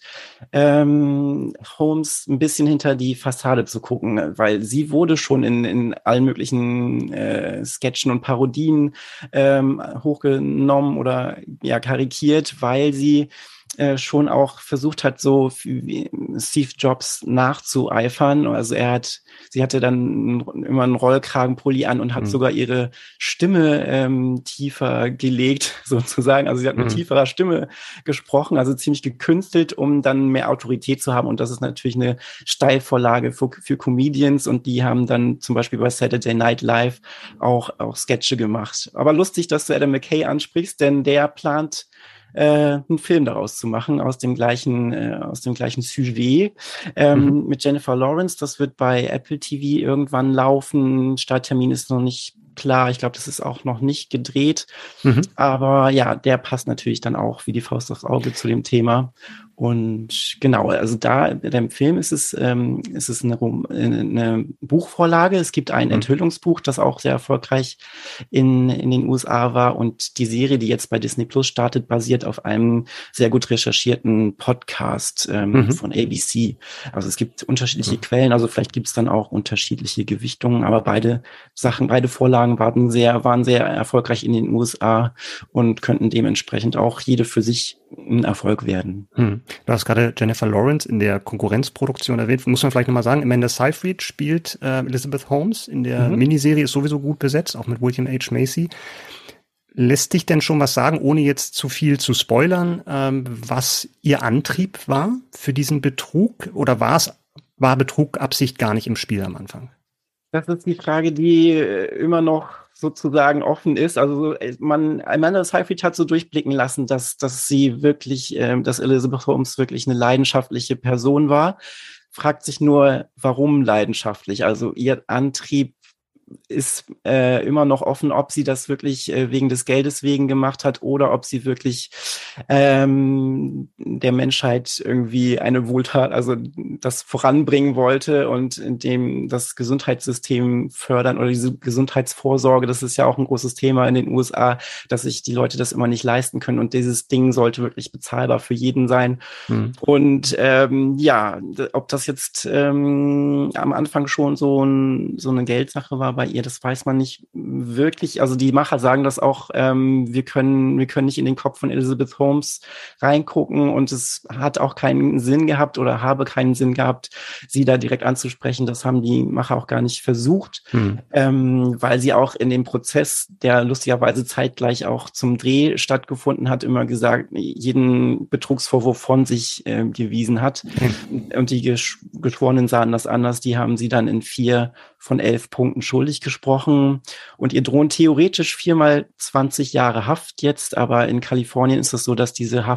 Holmes ein bisschen hinter die Fassade zu gucken, weil sie wurde schon in allen möglichen Sketchen und Parodien hochgenommen oder karikiert, weil sie schon auch versucht hat, so Steve Jobs nachzueifern. Also sie hatte dann immer einen Rollkragenpulli an und hat sogar ihre Stimme tiefer gelegt, sozusagen. Also sie hat mit tieferer Stimme gesprochen, also ziemlich gekünstelt, um dann mehr Autorität zu haben. Und das ist natürlich eine Steilvorlage für Comedians. Und die haben dann zum Beispiel bei Saturday Night Live auch Sketche gemacht. Aber lustig, dass du Adam McKay ansprichst, denn der plant, einen Film daraus zu machen, aus dem gleichen Sujet, mit Jennifer Lawrence. Das wird bei Apple TV irgendwann laufen. Starttermin ist noch nicht klar. Ich glaube, das ist auch noch nicht gedreht. Aber ja, der passt natürlich dann auch wie die Faust aufs Auge zu dem Thema. Und genau, also da in dem Film ist es eine Buchvorlage. Es gibt ein Enthüllungsbuch, das auch sehr erfolgreich in den USA war. Und die Serie, die jetzt bei Disney Plus startet, basiert auf einem sehr gut recherchierten Podcast von ABC. Also es gibt unterschiedliche Quellen, also vielleicht gibt es dann auch unterschiedliche Gewichtungen, aber beide Vorlagen waren sehr erfolgreich in den USA und könnten dementsprechend auch jede für sich ein Erfolg werden. Du hast gerade Jennifer Lawrence in der Konkurrenzproduktion erwähnt. Muss man vielleicht nochmal sagen, Amanda Seyfried spielt Elizabeth Holmes in der Miniserie, ist sowieso gut besetzt, auch mit William H. Macy. Lässt dich denn schon was sagen, ohne jetzt zu viel zu spoilern, was ihr Antrieb war für diesen Betrug? Oder war Betrug Absicht gar nicht im Spiel am Anfang? Das ist die Frage, die immer noch sozusagen offen ist. Also Amanda Seyfried hat so durchblicken lassen, dass sie wirklich, dass Elizabeth Holmes wirklich eine leidenschaftliche Person war. Fragt sich nur, warum leidenschaftlich? Also ihr Antrieb ist immer noch offen, ob sie das wirklich wegen des Geldes wegen gemacht hat oder ob sie wirklich der Menschheit irgendwie eine Wohltat, also das voranbringen wollte und indem das Gesundheitssystem fördern oder diese Gesundheitsvorsorge, das ist ja auch ein großes Thema in den USA, dass sich die Leute das immer nicht leisten können und dieses Ding sollte wirklich bezahlbar für jeden sein. Und ob das jetzt am Anfang schon so eine Geldsache war bei ihr, das weiß man nicht wirklich. Also die Macher sagen das auch, wir können nicht in den Kopf von Elizabeth Holmes reingucken und es hat auch keinen Sinn gehabt oder habe keinen Sinn gehabt, sie da direkt anzusprechen. Das haben die Macher auch gar nicht versucht, weil sie auch in dem Prozess, der lustigerweise zeitgleich auch zum Dreh stattgefunden hat, immer gesagt, jeden Betrugsvorwurf von sich gewiesen hat. Und die Geschworenen sahen das anders. Die haben sie dann in 4 von 11 Punkten schuldig gesprochen. Und ihr drohen theoretisch 4 mal 20 Jahre Haft jetzt. Aber in Kalifornien ist es so, dass diese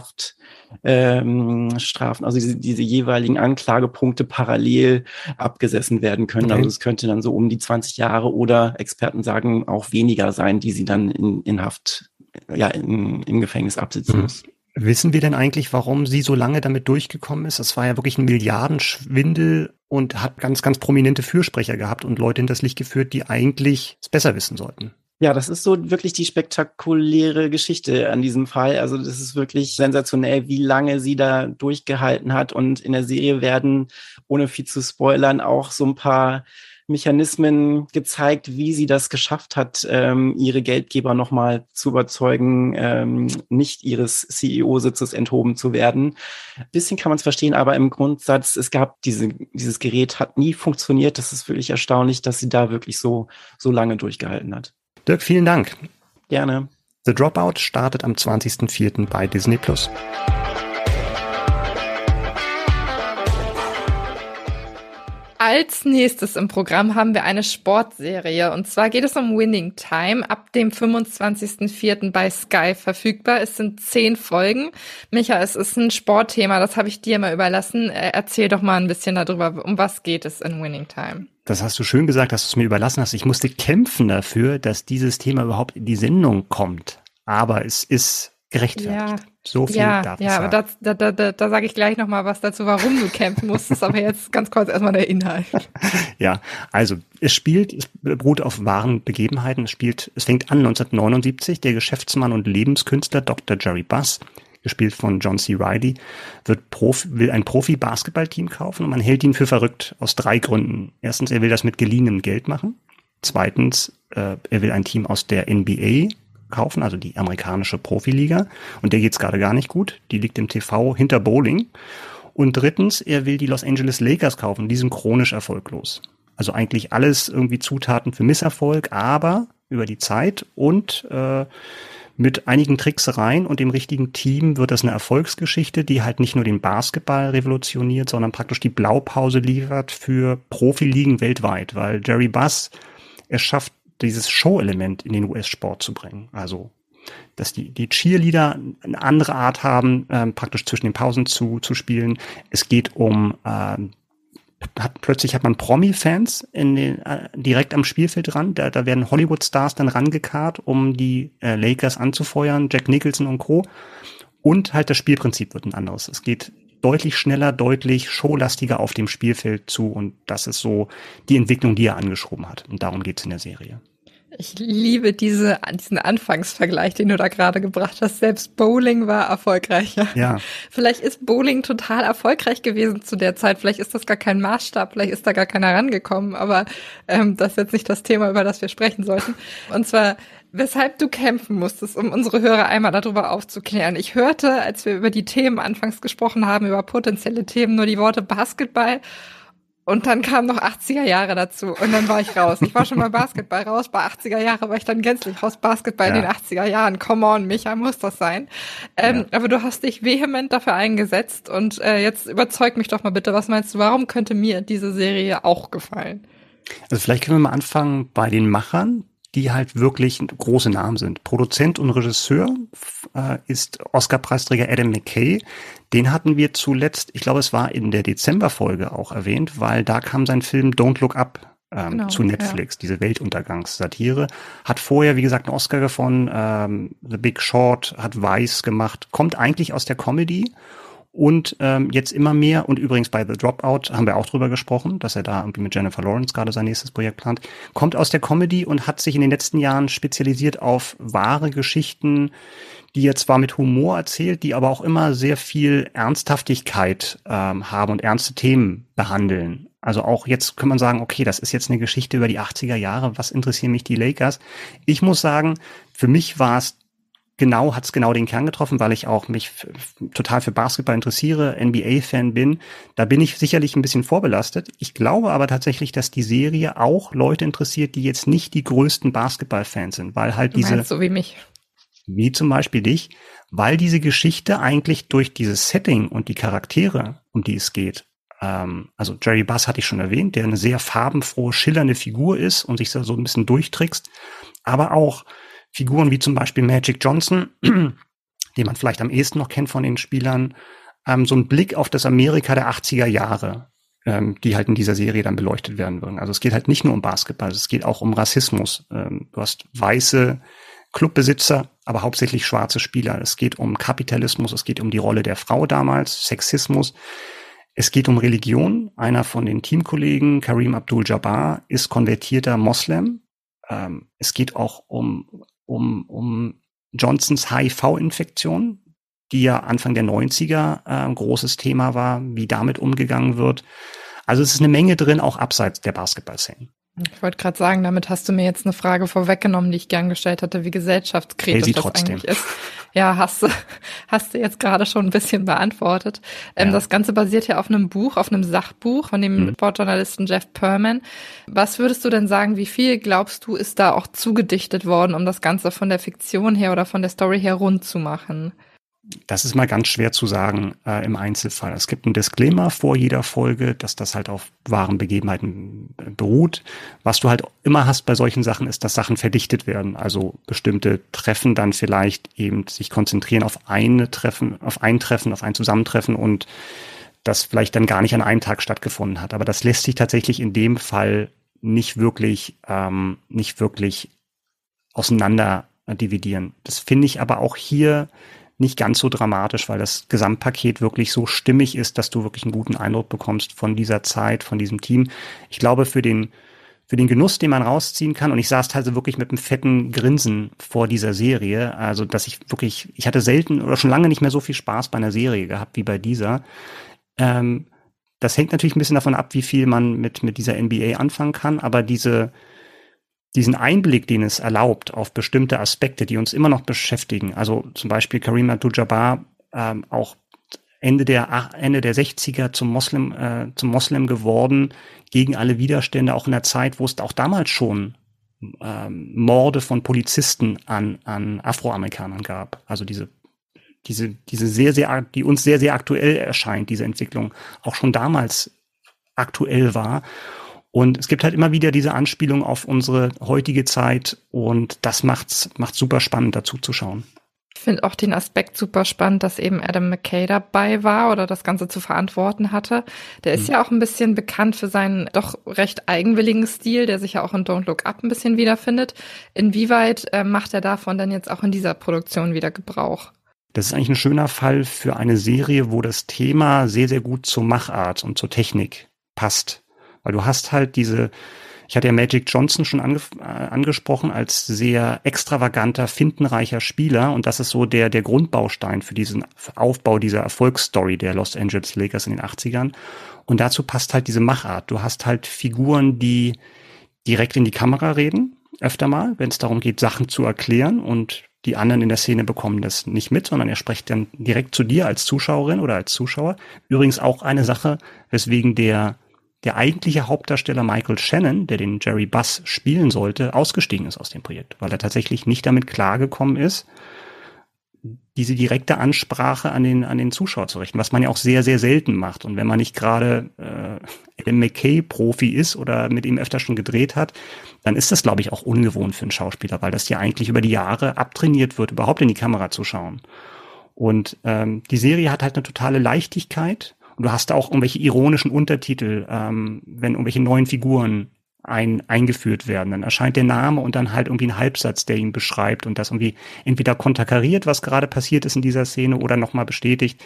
Haftstrafen, also diese jeweiligen Anklagepunkte parallel abgesessen werden können. Okay. Also es könnte dann so um die 20 Jahre oder Experten sagen auch weniger sein, die sie dann in Haft, im Gefängnis absitzen muss. Wissen wir denn eigentlich, warum sie so lange damit durchgekommen ist? Das war ja wirklich ein Milliardenschwindel und hat ganz, ganz prominente Fürsprecher gehabt und Leute hinters Licht geführt, die eigentlich es besser wissen sollten. Ja, das ist so wirklich die spektakuläre Geschichte an diesem Fall. Also das ist wirklich sensationell, wie lange sie da durchgehalten hat. Und in der Serie werden, ohne viel zu spoilern, auch so ein paar Mechanismen gezeigt, wie sie das geschafft hat, ihre Geldgeber nochmal zu überzeugen, nicht ihres CEO-Sitzes enthoben zu werden. Ein bisschen kann man es verstehen, aber im Grundsatz, es gab dieses Gerät hat nie funktioniert. Das ist wirklich erstaunlich, dass sie da wirklich so lange durchgehalten hat. Dirk, vielen Dank. Gerne. The Dropout startet am 20.04. bei Disney+. Als nächstes im Programm haben wir eine Sportserie und zwar geht es um Winning Time, ab dem 25.04. bei Sky verfügbar. Es sind 10 Folgen. Micha, es ist ein Sportthema, das habe ich dir mal überlassen. Erzähl doch mal ein bisschen darüber, um was geht es in Winning Time? Das hast du schön gesagt, dass du es mir überlassen hast. Ich musste kämpfen dafür, dass dieses Thema überhaupt in die Sendung kommt. Aber es ist gerechtfertigt. Ja. So viel darf ich sagen. Aber da sage ich gleich noch mal was dazu, warum du kämpfen musstest, aber jetzt ganz kurz erstmal der Inhalt. Ja, also es beruht auf wahren Begebenheiten. Es fängt an 1979. Der Geschäftsmann und Lebenskünstler Dr. Jerry Buss, gespielt von John C. Reilly, will ein Profi-Basketballteam kaufen und man hält ihn für verrückt aus 3 Gründen. Erstens, er will das mit geliehenem Geld machen. Zweitens, er will ein Team aus der NBA kaufen, also die amerikanische Profiliga. Und der geht's gerade gar nicht gut. Die liegt im TV hinter Bowling. Und drittens, er will die Los Angeles Lakers kaufen. Die sind chronisch erfolglos. Also eigentlich alles irgendwie Zutaten für Misserfolg, aber über die Zeit und mit einigen Tricksereien und dem richtigen Team wird das eine Erfolgsgeschichte, die halt nicht nur den Basketball revolutioniert, sondern praktisch die Blaupause liefert für Profiligen weltweit. Weil Jerry Buss, er schafft dieses Show-Element in den US-Sport zu bringen. Also, dass die Cheerleader eine andere Art haben, praktisch zwischen den Pausen zu spielen. Es geht um, plötzlich hat man Promi-Fans direkt am Spielfeld ran. Da werden Hollywood-Stars dann rangekarrt, um die Lakers anzufeuern, Jack Nicholson und Co. Und halt das Spielprinzip wird ein anderes. Es geht deutlich schneller, deutlich showlastiger auf dem Spielfeld zu und das ist so die Entwicklung, die er angeschoben hat. Und darum geht's in der Serie. Ich liebe diesen Anfangsvergleich, den du da gerade gebracht hast. Selbst Bowling war erfolgreicher. Ja. Vielleicht ist Bowling total erfolgreich gewesen zu der Zeit. Vielleicht ist das gar kein Maßstab. Vielleicht ist da gar keiner rangekommen. Aber das ist jetzt nicht das Thema, über das wir sprechen sollten. Und zwar, weshalb du kämpfen musstest, um unsere Hörer einmal darüber aufzuklären. Ich hörte, als wir über die Themen anfangs gesprochen haben, über potenzielle Themen, nur die Worte Basketball. Und dann kamen noch 80er Jahre dazu und dann war ich raus. Ich war schon mal Basketball raus, bei 80er Jahre war ich dann gänzlich raus. Basketball in den 80er Jahren, come on, Micha, muss das sein. Aber du hast dich vehement dafür eingesetzt und jetzt überzeug mich doch mal bitte, was meinst du, warum könnte mir diese Serie auch gefallen? Also vielleicht können wir mal anfangen bei den Machern, die halt wirklich große Namen sind. Produzent und Regisseur ist Oscar-Preisträger Adam McKay. Den hatten wir zuletzt, ich glaube, es war in der Dezember-Folge auch erwähnt, weil da kam sein Film Don't Look Up zu Netflix, diese Weltuntergangssatire. Hat vorher, wie gesagt, einen Oscar gewonnen, The Big Short, hat Vice gemacht, kommt eigentlich aus der Comedy und jetzt immer mehr, und übrigens bei The Dropout haben wir auch drüber gesprochen, dass er da irgendwie mit Jennifer Lawrence gerade sein nächstes Projekt plant, kommt aus der Comedy und hat sich in den letzten Jahren spezialisiert auf wahre Geschichten, die er zwar mit Humor erzählt, die aber auch immer sehr viel Ernsthaftigkeit haben und ernste Themen behandeln. Also auch jetzt kann man sagen, okay, das ist jetzt eine Geschichte über die 80er Jahre, was interessieren mich die Lakers? Ich muss sagen, für mich hat's genau den Kern getroffen, weil ich auch mich total für Basketball interessiere, NBA-Fan bin. Da bin ich sicherlich ein bisschen vorbelastet. Ich glaube aber tatsächlich, dass die Serie auch Leute interessiert, die jetzt nicht die größten Basketball-Fans sind, weil halt so wie mich. Wie zum Beispiel dich, weil diese Geschichte eigentlich durch dieses Setting und die Charaktere, um die es geht, also Jerry Buss hatte ich schon erwähnt, der eine sehr farbenfrohe, schillernde Figur ist und sich so ein bisschen durchtrickst, aber auch Figuren wie zum Beispiel Magic Johnson, den man vielleicht am ehesten noch kennt von den Spielern, so ein Blick auf das Amerika der 80er Jahre, die halt in dieser Serie dann beleuchtet werden würden. Also es geht halt nicht nur um Basketball, es geht auch um Rassismus. Du hast weiße Clubbesitzer, aber hauptsächlich schwarze Spieler. Es geht um Kapitalismus, es geht um die Rolle der Frau damals, Sexismus. Es geht um Religion. Einer von den Teamkollegen, Kareem Abdul-Jabbar, ist konvertierter Moslem. Es geht auch um Johnsons HIV-Infektion, die ja Anfang der 90er ein großes Thema war, wie damit umgegangen wird. Also es ist eine Menge drin, auch abseits der Basketball-Szene. Ich wollte gerade sagen, damit hast du mir jetzt eine Frage vorweggenommen, die ich gern gestellt hatte, wie gesellschaftskritisch das eigentlich ist. Ja, hast du jetzt gerade schon ein bisschen beantwortet. Ja. Das Ganze basiert ja auf einem Buch, auf einem Sachbuch von dem Sportjournalisten Jeff Perlman. Was würdest du denn sagen, wie viel glaubst du, ist da auch zugedichtet worden, um das Ganze von der Fiktion her oder von der Story her rund zu machen? Das ist mal ganz schwer zu sagen im Einzelfall. Es gibt einen Disclaimer vor jeder Folge, dass das halt auf wahren Begebenheiten beruht. Was du halt immer hast bei solchen Sachen ist, dass Sachen verdichtet werden. Also bestimmte Treffen dann vielleicht eben sich konzentrieren auf ein Treffen, auf ein Zusammentreffen und das vielleicht dann gar nicht an einem Tag stattgefunden hat. Aber das lässt sich tatsächlich in dem Fall nicht wirklich auseinander dividieren. Das finde ich aber auch hier nicht ganz so dramatisch, weil das Gesamtpaket wirklich so stimmig ist, dass du wirklich einen guten Eindruck bekommst von dieser Zeit, von diesem Team. Ich glaube, für den Genuss, den man rausziehen kann, und ich saß also wirklich mit einem fetten Grinsen vor dieser Serie, also dass ich hatte selten oder schon lange nicht mehr so viel Spaß bei einer Serie gehabt wie bei dieser. Das hängt natürlich ein bisschen davon ab, wie viel man mit dieser NBA anfangen kann, aber diesen Einblick, den es erlaubt auf bestimmte Aspekte, die uns immer noch beschäftigen, also zum Beispiel Kareem Abdul-Jabbar, auch Ende der 60er zum Moslem geworden, gegen alle Widerstände, auch in der Zeit, wo es auch damals schon Morde von Polizisten an Afroamerikanern gab. Also die uns sehr, sehr aktuell erscheint, diese Entwicklung, auch schon damals aktuell war. Und es gibt halt immer wieder diese Anspielung auf unsere heutige Zeit und das macht's super spannend, dazu zu schauen. Ich finde auch den Aspekt super spannend, dass eben Adam McKay dabei war oder das Ganze zu verantworten hatte. Der ist ja auch ein bisschen bekannt für seinen doch recht eigenwilligen Stil, der sich ja auch in Don't Look Up ein bisschen wiederfindet. Inwieweit macht er davon dann jetzt auch in dieser Produktion wieder Gebrauch? Das ist eigentlich ein schöner Fall für eine Serie, wo das Thema sehr, sehr gut zur Machart und zur Technik passt. Weil du hast halt ich hatte ja Magic Johnson schon angesprochen als sehr extravaganter, findenreicher Spieler und das ist so der Grundbaustein für diesen Aufbau dieser Erfolgsstory der Los Angeles Lakers in den 80ern. Und dazu passt halt diese Machart. Du hast halt Figuren, die direkt in die Kamera reden, öfter mal, wenn es darum geht, Sachen zu erklären und die anderen in der Szene bekommen das nicht mit, sondern er spricht dann direkt zu dir als Zuschauerin oder als Zuschauer. Übrigens auch eine Sache, weswegen der eigentliche Hauptdarsteller Michael Shannon, der den Jerry Buss spielen sollte, ausgestiegen ist aus dem Projekt, weil er tatsächlich nicht damit klargekommen ist, diese direkte Ansprache an den Zuschauer zu richten, was man ja auch sehr, sehr selten macht. Und wenn man nicht gerade Adam McKay-Profi ist oder mit ihm öfter schon gedreht hat, dann ist das, glaube ich, auch ungewohnt für einen Schauspieler, weil das ja eigentlich über die Jahre abtrainiert wird, überhaupt in die Kamera zu schauen. Und die Serie hat halt eine totale Leichtigkeit. Und du hast auch irgendwelche ironischen Untertitel, wenn irgendwelche neuen Figuren eingeführt werden. Dann erscheint der Name und dann halt irgendwie ein Halbsatz, der ihn beschreibt und das irgendwie entweder konterkariert, was gerade passiert ist in dieser Szene, oder nochmal bestätigt.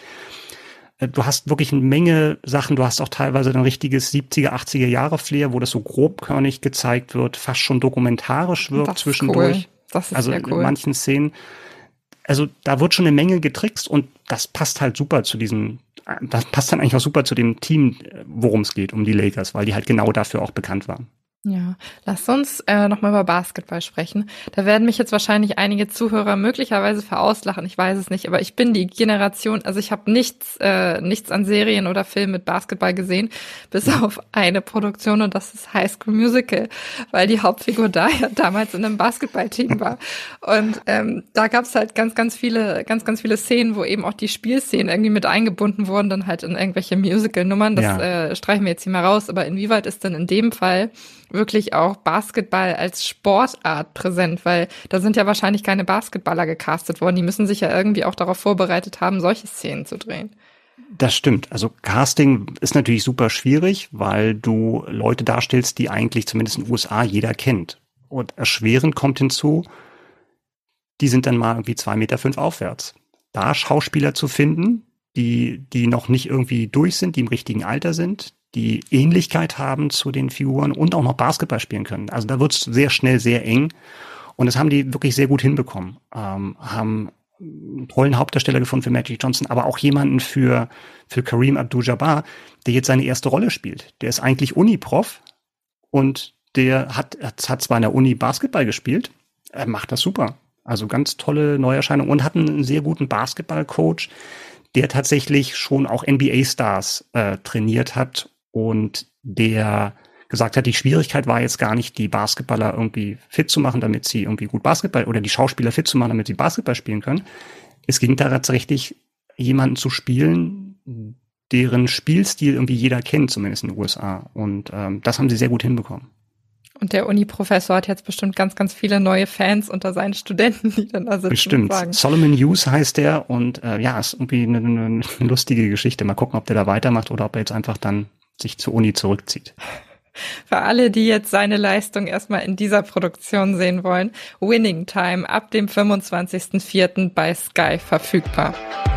Du hast wirklich eine Menge Sachen, du hast auch teilweise ein richtiges 70er, 80er Jahre Flair, wo das so grobkörnig gezeigt wird, fast schon dokumentarisch wirkt zwischendurch. Cool. Das ist also sehr cool. In manchen Szenen. Also da wird schon eine Menge getrickst und das passt halt super das passt dann eigentlich auch super zu dem Team, worum es geht, um die Lakers, weil die halt genau dafür auch bekannt waren. Ja, lasst uns nochmal über Basketball sprechen. Da werden mich jetzt wahrscheinlich einige Zuhörer möglicherweise verauslachen, ich weiß es nicht, aber ich bin die Generation, also ich habe nichts an Serien oder Filmen mit Basketball gesehen, bis auf eine Produktion und das ist High School Musical, weil die Hauptfigur da ja damals in einem Basketballteam war. Und da gab's halt ganz viele Szenen, wo eben auch die Spielszenen irgendwie mit eingebunden wurden, dann halt in irgendwelche Musical-Nummern. Das streichen wir jetzt hier mal raus, aber inwieweit ist denn in dem Fall wirklich auch Basketball als Sportart präsent, weil da sind ja wahrscheinlich keine Basketballer gecastet worden. Die müssen sich ja irgendwie auch darauf vorbereitet haben, solche Szenen zu drehen. Das stimmt. Also Casting ist natürlich super schwierig, weil du Leute darstellst, die eigentlich zumindest in den USA jeder kennt. Und erschwerend kommt hinzu, die sind dann mal irgendwie 2,5 Meter aufwärts. Da Schauspieler zu finden, die noch nicht irgendwie durch sind, die im richtigen Alter sind, die Ähnlichkeit haben zu den Figuren und auch noch Basketball spielen können. Also da wird es sehr schnell sehr eng. Und das haben die wirklich sehr gut hinbekommen. Haben einen tollen Hauptdarsteller gefunden für Magic Johnson, aber auch jemanden für Kareem Abdul-Jabbar, der jetzt seine erste Rolle spielt. Der ist eigentlich Uni-Prof und der hat zwar in der Uni Basketball gespielt, er macht das super. Also ganz tolle Neuerscheinung und hat einen sehr guten Basketball-Coach, der tatsächlich schon auch NBA-Stars trainiert hat und der gesagt hat, die Schwierigkeit war jetzt gar nicht, die Basketballer irgendwie fit zu machen, damit sie irgendwie gut Basketball, oder die Schauspieler fit zu machen, damit sie Basketball spielen können. Es ging da tatsächlich, jemanden zu spielen, deren Spielstil irgendwie jeder kennt, zumindest in den USA. Und das haben sie sehr gut hinbekommen. Und der Uni-Professor hat jetzt bestimmt ganz viele neue Fans unter seinen Studenten, die dann da sitzen. Bestimmt. Und sagen. Solomon Hughes heißt der und ist irgendwie eine lustige Geschichte. Mal gucken, ob der da weitermacht oder ob er jetzt einfach dann sich zur Uni zurückzieht. Für alle, die jetzt seine Leistung erstmal in dieser Produktion sehen wollen, Winning Time ab dem 25.04. bei Sky verfügbar.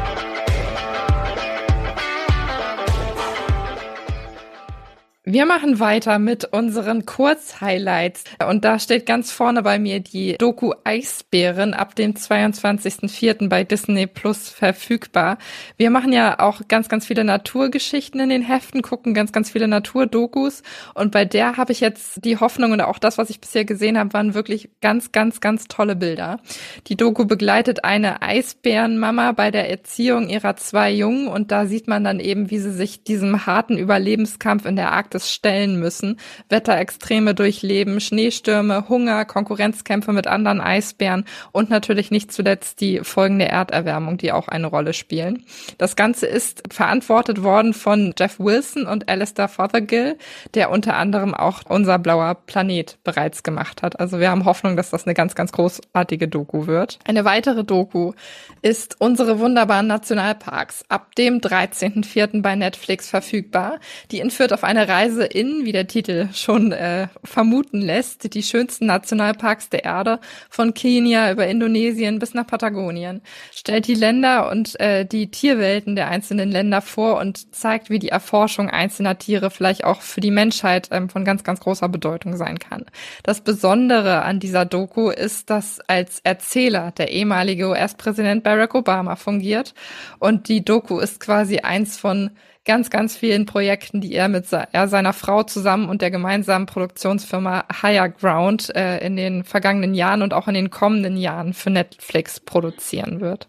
Wir machen weiter mit unseren Kurzhighlights und da steht ganz vorne bei mir die Doku Eisbären ab dem 22.04. bei Disney Plus verfügbar. Wir machen ja auch ganz viele Naturgeschichten in den Heften, gucken ganz viele Naturdokus und bei der habe ich jetzt die Hoffnung und auch das, was ich bisher gesehen habe, waren wirklich ganz tolle Bilder. Die Doku begleitet eine Eisbärenmama bei der Erziehung ihrer 2 Jungen und da sieht man dann eben, wie sie sich diesem harten Überlebenskampf in der Arktis stellen müssen, Wetterextreme durchleben, Schneestürme, Hunger, Konkurrenzkämpfe mit anderen Eisbären und natürlich nicht zuletzt die Folgen der Erderwärmung, die auch eine Rolle spielen. Das Ganze ist verantwortet worden von Jeff Wilson und Alistair Fothergill, der unter anderem auch Unser blauer Planet bereits gemacht hat. Also wir haben Hoffnung, dass das eine ganz großartige Doku wird. Eine weitere Doku ist Unsere wunderbaren Nationalparks ab dem 13.04. bei Netflix verfügbar. Die entführt auf eine Reise in, wie der Titel schon vermuten lässt, die schönsten Nationalparks der Erde, von Kenia über Indonesien bis nach Patagonien. Stellt die Länder und die Tierwelten der einzelnen Länder vor und zeigt, wie die Erforschung einzelner Tiere vielleicht auch für die Menschheit von ganz großer Bedeutung sein kann. Das Besondere an dieser Doku ist, dass als Erzähler der ehemalige US-Präsident Barack Obama fungiert und die Doku ist quasi eins von ganz vielen Projekten, die er mit seiner Frau zusammen und der gemeinsamen Produktionsfirma Higher Ground in den vergangenen Jahren und auch in den kommenden Jahren für Netflix produzieren wird.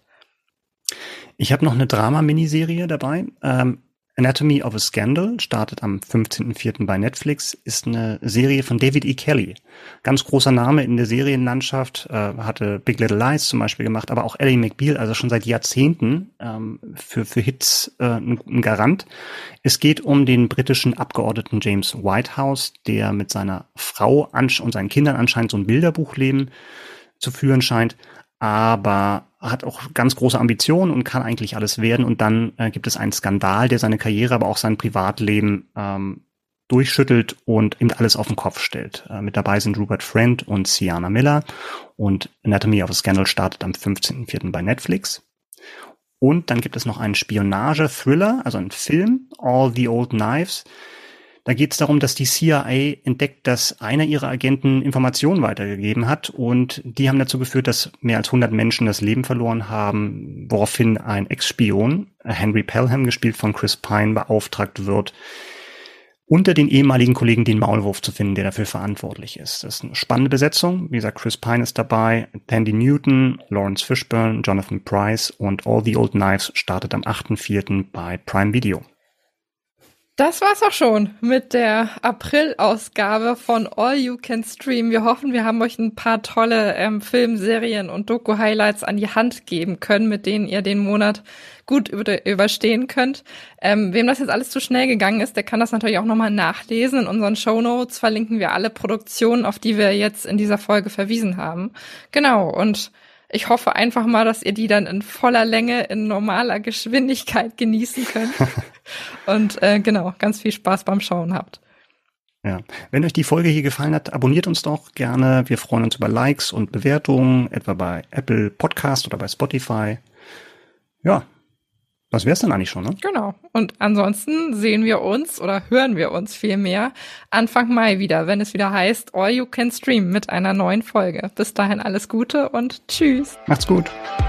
Ich habe noch eine Drama-Miniserie dabei. Anatomy of a Scandal startet am 15.04. bei Netflix, ist eine Serie von David E. Kelley. Ganz großer Name in der Serienlandschaft, hatte Big Little Lies zum Beispiel gemacht, aber auch Ally McBeal, also schon seit Jahrzehnten für Hits ein Garant. Es geht um den britischen Abgeordneten James Whitehouse, der mit seiner Frau und seinen Kindern anscheinend so ein Bilderbuchleben zu führen scheint, aber hat auch ganz große Ambitionen und kann eigentlich alles werden. Und dann gibt es einen Skandal, der seine Karriere, aber auch sein Privatleben durchschüttelt und eben alles auf den Kopf stellt. Mit dabei sind Rupert Friend und Sienna Miller und Anatomy of a Scandal startet am 15.04. bei Netflix. Und dann gibt es noch einen Spionage-Thriller, also einen Film, All the Old Knives. Da geht es darum, dass die CIA entdeckt, dass einer ihrer Agenten Informationen weitergegeben hat und die haben dazu geführt, dass mehr als 100 Menschen das Leben verloren haben, woraufhin ein Ex-Spion, Henry Pelham, gespielt von Chris Pine, beauftragt wird, unter den ehemaligen Kollegen den Maulwurf zu finden, der dafür verantwortlich ist. Das ist eine spannende Besetzung. Wie gesagt, Chris Pine ist dabei, Thandie Newton, Lawrence Fishburne, Jonathan Pryce und All the Old Knives startet am 8.4. bei Prime Video. Das war's auch schon mit der April-Ausgabe von All You Can Stream. Wir hoffen, wir haben euch ein paar tolle Filmserien und Doku-Highlights an die Hand geben können, mit denen ihr den Monat gut überstehen könnt. Wem das jetzt alles zu schnell gegangen ist, der kann das natürlich auch nochmal nachlesen. In unseren Shownotes verlinken wir alle Produktionen, auf die wir jetzt in dieser Folge verwiesen haben. Genau, und ich hoffe einfach mal, dass ihr die dann in voller Länge, in normaler Geschwindigkeit genießen könnt. Und genau, ganz viel Spaß beim Schauen habt. Ja, wenn euch die Folge hier gefallen hat, abonniert uns doch gerne. Wir freuen uns über Likes und Bewertungen, etwa bei Apple Podcast oder bei Spotify. Ja, das wär's dann eigentlich schon, ne? Genau. Und ansonsten sehen wir uns oder hören wir uns vielmehr Anfang Mai wieder, wenn es wieder heißt All You Can Stream mit einer neuen Folge. Bis dahin alles Gute und tschüss. Macht's gut.